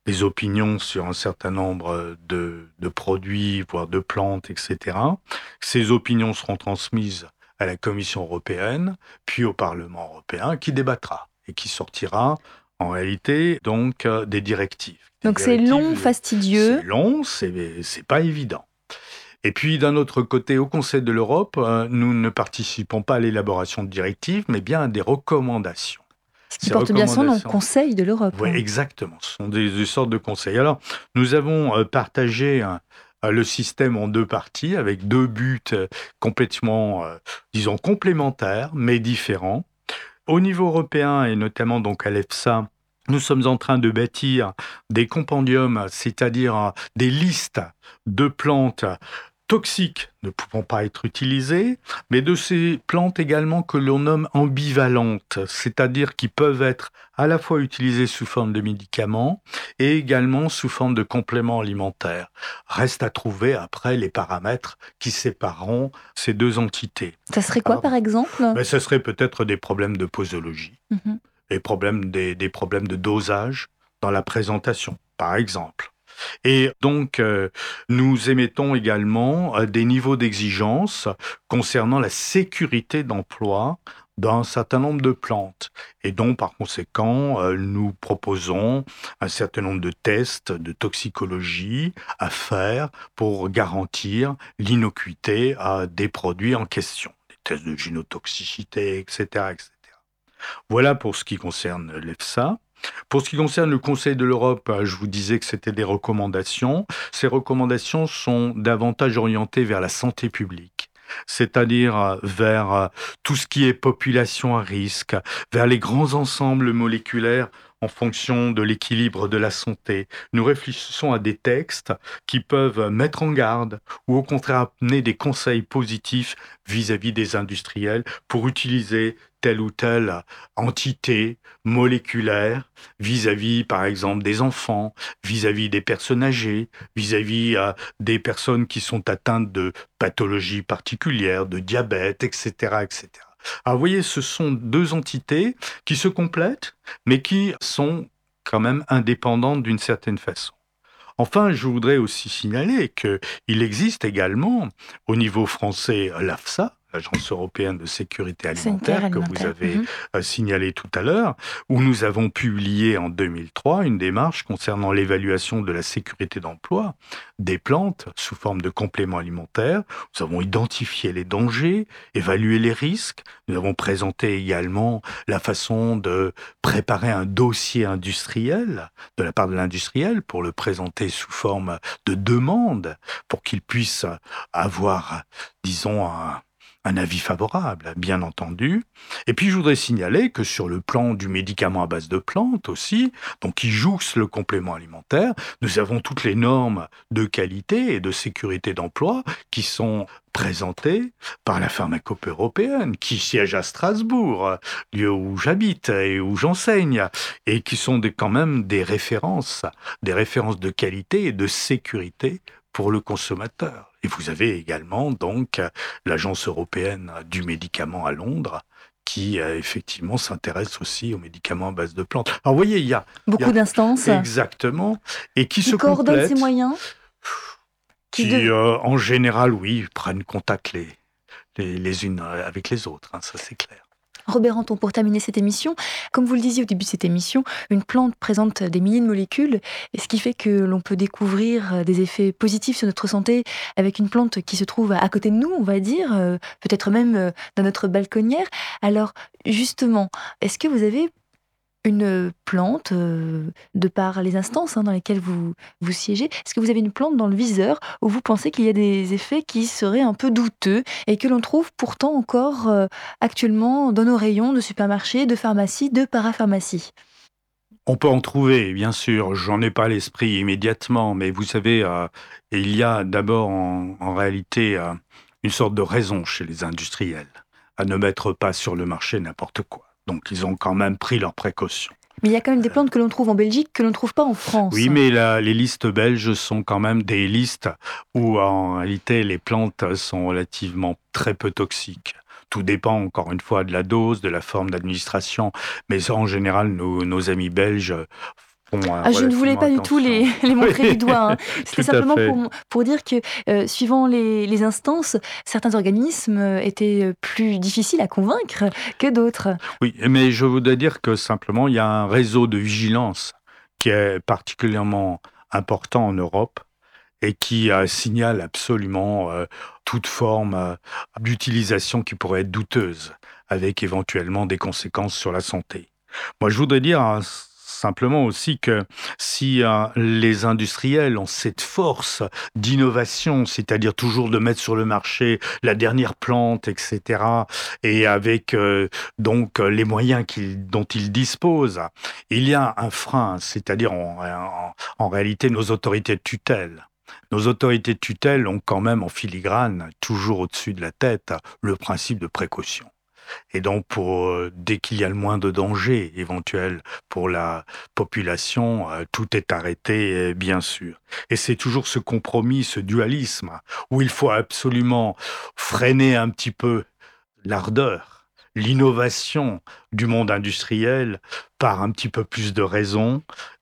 sur un certain nombre de produits, voire de plantes, etc. Ces opinions seront transmises à la Commission européenne, puis au Parlement européen, qui débattra et qui sortira en réalité donc des directives. Donc c'est long, fastidieux. C'est long, c'est pas évident. Et puis, d'un autre côté, au Conseil de l'Europe, nous ne participons pas à l'élaboration de directives, mais bien à des recommandations. Ce qui porte bien son nom, Conseil de l'Europe. Oui, exactement. Ce sont des sortes de conseils. Alors, nous avons partagé le système en deux parties, avec deux buts complètement, disons, complémentaires, mais différents. Au niveau européen, et notamment donc à l'EFSA, nous sommes en train de bâtir des compendiums, c'est-à-dire des listes de plantes toxiques ne pouvant pas être utilisées, mais de ces plantes également que l'on nomme ambivalentes, c'est-à-dire qui peuvent être à la fois utilisées sous forme de médicaments et également sous forme de compléments alimentaires. Reste à trouver après les paramètres qui sépareront ces deux entités. Ça serait quoi par exemple ? Ça serait peut-être des problèmes de posologie, des problèmes de dosage dans la présentation, par exemple. Et donc, nous émettons également des niveaux d'exigence concernant la sécurité d'emploi d'un certain nombre de plantes. Et donc, par conséquent, nous proposons un certain nombre de tests de toxicologie à faire pour garantir l'innocuité des produits en question. Des tests de génotoxicité, etc., etc. Voilà pour ce qui concerne l'EFSA. Pour ce qui concerne le Conseil de l'Europe, je vous disais que c'était des recommandations. Ces recommandations sont davantage orientées vers la santé publique, c'est-à-dire vers tout ce qui est population à risque, vers les grands ensembles moléculaires en fonction de l'équilibre de la santé. Nous réfléchissons à des textes qui peuvent mettre en garde ou au contraire amener des conseils positifs vis-à-vis des industriels pour utiliser telle ou telle entité moléculaire vis-à-vis, par exemple, des enfants, vis-à-vis des personnes âgées, vis-à-vis des personnes qui sont atteintes de pathologies particulières, de diabète, etc., etc. Alors, vous voyez, ce sont deux entités qui se complètent, mais qui sont quand même indépendantes d'une certaine façon. Enfin, je voudrais aussi signaler qu'il existe également, au niveau français, l'AFSA, l'Agence européenne de sécurité alimentaire, que vous avez signalé tout à l'heure, où nous avons publié en 2003 une démarche concernant l'évaluation de la sécurité d'emploi des plantes sous forme de compléments alimentaires. Nous avons identifié les dangers, évalué les risques. Nous avons présenté également la façon de préparer un dossier industriel de la part de l'industriel pour le présenter sous forme de demande pour qu'il puisse avoir, disons, un avis favorable, bien entendu. Et puis, je voudrais signaler que sur le plan du médicament à base de plantes aussi, donc qui jouxte le complément alimentaire, nous avons toutes les normes de qualité et de sécurité d'emploi qui sont présentées par la Pharmacopée européenne, qui siège à Strasbourg, lieu où j'habite et où j'enseigne, et qui sont quand même des références de qualité et de sécurité pour le consommateur. Et vous avez également donc l'Agence européenne du médicament à Londres qui effectivement s'intéresse aussi aux médicaments à base de plantes. Alors vous voyez, il y a beaucoup d'instances. Exactement. Et qui se coordonnent complètent. ces moyens Qui en général, oui, prennent contact les unes avec les autres, hein, ça c'est clair. Robert Anton, pour terminer cette émission, comme vous le disiez au début de cette émission, une plante présente des milliers de molécules, et ce qui fait que l'on peut découvrir des effets positifs sur notre santé avec une plante qui se trouve à côté de nous, on va dire, peut-être même dans notre balconnière. Alors, justement, est-ce que vous avez une plante, de par les instances dans lesquelles vous siégez, est-ce que vous avez une plante dans le viseur où vous pensez qu'il y a des effets qui seraient un peu douteux et que l'on trouve pourtant encore actuellement dans nos rayons de supermarchés, de pharmacies, de parapharmacies? On peut en trouver, bien sûr. J'en ai pas à l'esprit immédiatement, mais vous savez, il y a d'abord en réalité une sorte de raison chez les industriels à ne mettre pas sur le marché n'importe quoi. Donc, ils ont quand même pris leurs précautions. Mais il y a quand même des plantes que l'on trouve en Belgique que l'on ne trouve pas en France. Oui, mais les listes belges sont quand même des listes où, en réalité, les plantes sont relativement très peu toxiques. Tout dépend, encore une fois, de la dose, de la forme d'administration. Mais en général, nos amis belges je ne voulais pas du tout les montrer du doigt. C'était simplement pour dire que, suivant les instances, certains organismes étaient plus difficiles à convaincre que d'autres. Oui, mais je voudrais dire que simplement, il y a un réseau de vigilance qui est particulièrement important en Europe et qui signale absolument toute forme d'utilisation qui pourrait être douteuse, avec éventuellement des conséquences sur la santé. Moi, je voudrais dire simplement aussi que si les industriels ont cette force d'innovation, c'est-à-dire toujours de mettre sur le marché la dernière plante, etc., et avec donc les moyens dont ils disposent, il y a un frein, c'est-à-dire en réalité nos autorités de tutelle. Nos autorités de tutelle ont quand même en filigrane, toujours au-dessus de la tête, le principe de précaution. Et donc, dès qu'il y a le moins de danger éventuel pour la population, tout est arrêté, bien sûr. Et c'est toujours ce compromis, ce dualisme, où il faut absolument freiner un petit peu l'ardeur, l'innovation du monde industriel par un petit peu plus de raison,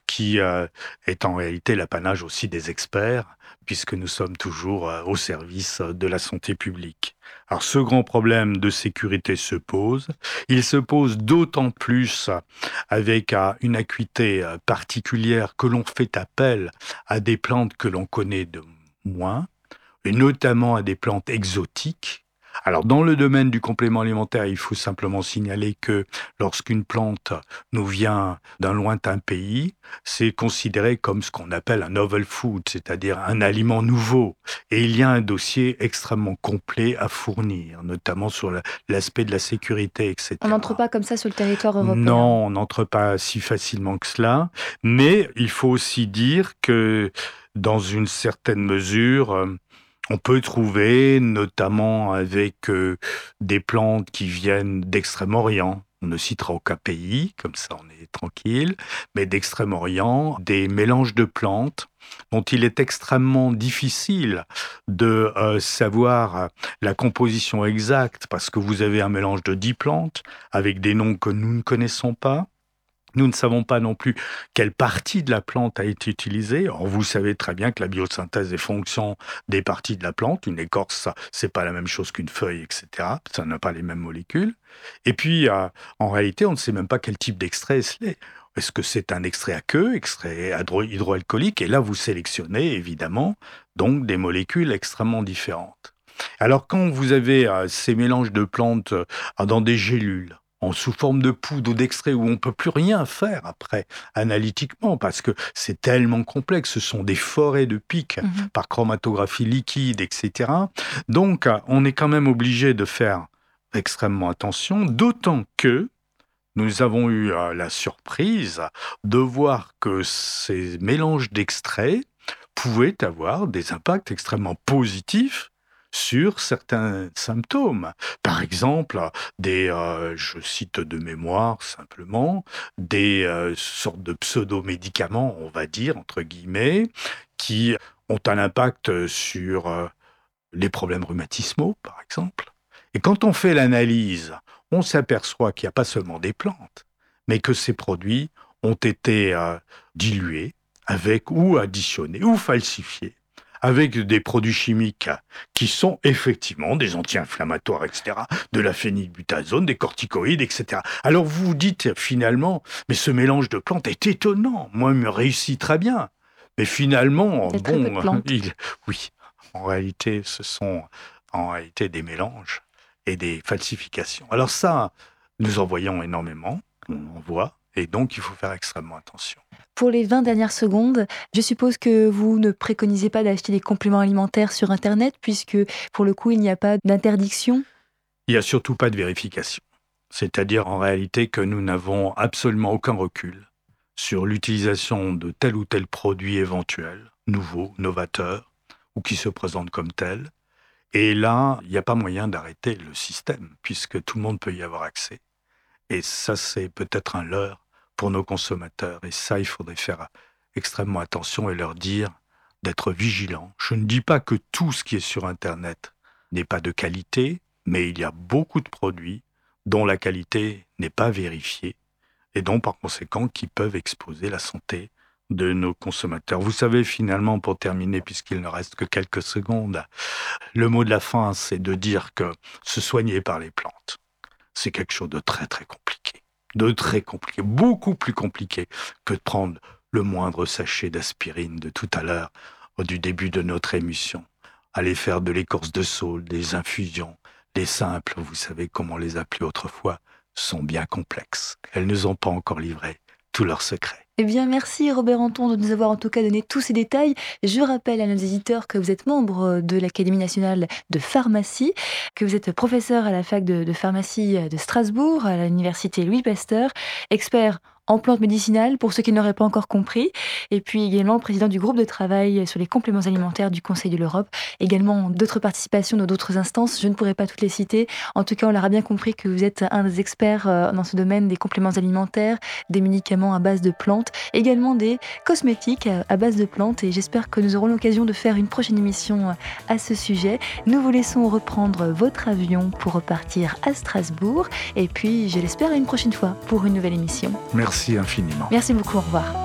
qui est en réalité l'apanage aussi des experts, puisque nous sommes toujours au service de la santé publique. Alors ce grand problème de sécurité se pose. Il se pose d'autant plus avec une acuité particulière que l'on fait appel à des plantes que l'on connaît de moins, et notamment à des plantes exotiques. Alors, dans le domaine du complément alimentaire, il faut simplement signaler que lorsqu'une plante nous vient d'un lointain pays, c'est considéré comme ce qu'on appelle un novel food, c'est-à-dire un aliment nouveau. Et il y a un dossier extrêmement complet à fournir, notamment sur l'aspect de la sécurité, etc. On n'entre pas comme ça sur le territoire européen. Non, on n'entre pas si facilement que cela. Mais il faut aussi dire que, dans une certaine mesure, on peut trouver, notamment avec des plantes qui viennent d'Extrême-Orient, on ne citera aucun pays, comme ça on est tranquille, mais d'Extrême-Orient, des mélanges de plantes dont il est extrêmement difficile de savoir la composition exacte, parce que vous avez un mélange de 10 plantes avec des noms que nous ne connaissons pas. Nous ne savons pas non plus quelle partie de la plante a été utilisée. Or, vous savez très bien que la biosynthèse est fonction des parties de la plante. Une écorce, c'est pas la même chose qu'une feuille, etc. Ça n'a pas les mêmes molécules. Et puis, en réalité, on ne sait même pas quel type d'extrait c'est. Est-ce que c'est un extrait aqueux, extrait hydroalcoolique? Et là, vous sélectionnez, évidemment, donc des molécules extrêmement différentes. Alors, quand vous avez ces mélanges de plantes dans des gélules, sous forme de poudre ou d'extrait où on ne peut plus rien faire après, analytiquement, parce que c'est tellement complexe, ce sont des forêts de pics par chromatographie liquide, etc. Donc, on est quand même obligé de faire extrêmement attention, d'autant que nous avons eu la surprise de voir que ces mélanges d'extraits pouvaient avoir des impacts extrêmement positifs sur certains symptômes. Par exemple, je cite de mémoire simplement, des sortes de pseudo-médicaments, on va dire, entre guillemets, qui ont un impact sur les problèmes rhumatismaux, par exemple. Et quand on fait l'analyse, on s'aperçoit qu'il n'y a pas seulement des plantes, mais que ces produits ont été dilués avec ou additionnés ou falsifiés avec des produits chimiques qui sont effectivement des anti-inflammatoires, etc., de la phénylbutazone, des corticoïdes, etc. Alors vous vous dites finalement, mais ce mélange de plantes est étonnant, moi il me réussit très bien. Mais finalement, oui, en réalité, ce sont des mélanges et des falsifications. Alors ça, nous en voyons énormément, on en voit, et donc il faut faire extrêmement attention. Pour les 20 dernières secondes, je suppose que vous ne préconisez pas d'acheter des compléments alimentaires sur Internet, puisque pour le coup, il n'y a pas d'interdiction? Il n'y a surtout pas de vérification. C'est-à-dire en réalité que nous n'avons absolument aucun recul sur l'utilisation de tel ou tel produit éventuel, nouveau, novateur, ou qui se présente comme tel. Et là, il n'y a pas moyen d'arrêter le système, puisque tout le monde peut y avoir accès. Et ça, c'est peut-être un leurre pour nos consommateurs. Et ça, il faudrait faire extrêmement attention et leur dire d'être vigilants. Je ne dis pas que tout ce qui est sur Internet n'est pas de qualité, mais il y a beaucoup de produits dont la qualité n'est pas vérifiée et dont, par conséquent, qui peuvent exposer la santé de nos consommateurs. Vous savez, finalement, pour terminer, puisqu'il ne reste que quelques secondes, le mot de la fin, c'est de dire que se soigner par les plantes, c'est quelque chose de très, très compliqué. Beaucoup plus compliqué que de prendre le moindre sachet d'aspirine de tout à l'heure, du début de notre émission. Aller faire de l'écorce de saule, des infusions, les simples, vous savez comment on les appelait autrefois, sont bien complexes. Elles ne nous ont pas encore livré tous leurs secrets. Eh bien, merci Robert Anton de nous avoir en tout cas donné tous ces détails. Je rappelle à nos éditeurs que vous êtes membre de l'Académie nationale de pharmacie, que vous êtes professeur à la fac de pharmacie de Strasbourg, à l'université Louis Pasteur, expert en plantes médicinales, pour ceux qui n'auraient pas encore compris, et puis également président du groupe de travail sur les compléments alimentaires du Conseil de l'Europe, également d'autres participations dans d'autres instances, je ne pourrais pas toutes les citer. En tout cas, on l'aura bien compris que vous êtes un des experts dans ce domaine des compléments alimentaires, des médicaments à base de plantes, également des cosmétiques à base de plantes, et j'espère que nous aurons l'occasion de faire une prochaine émission à ce sujet. Nous vous laissons reprendre votre avion pour repartir à Strasbourg, et puis je l'espère à une prochaine fois pour une nouvelle émission. Merci infiniment. Merci beaucoup, au revoir.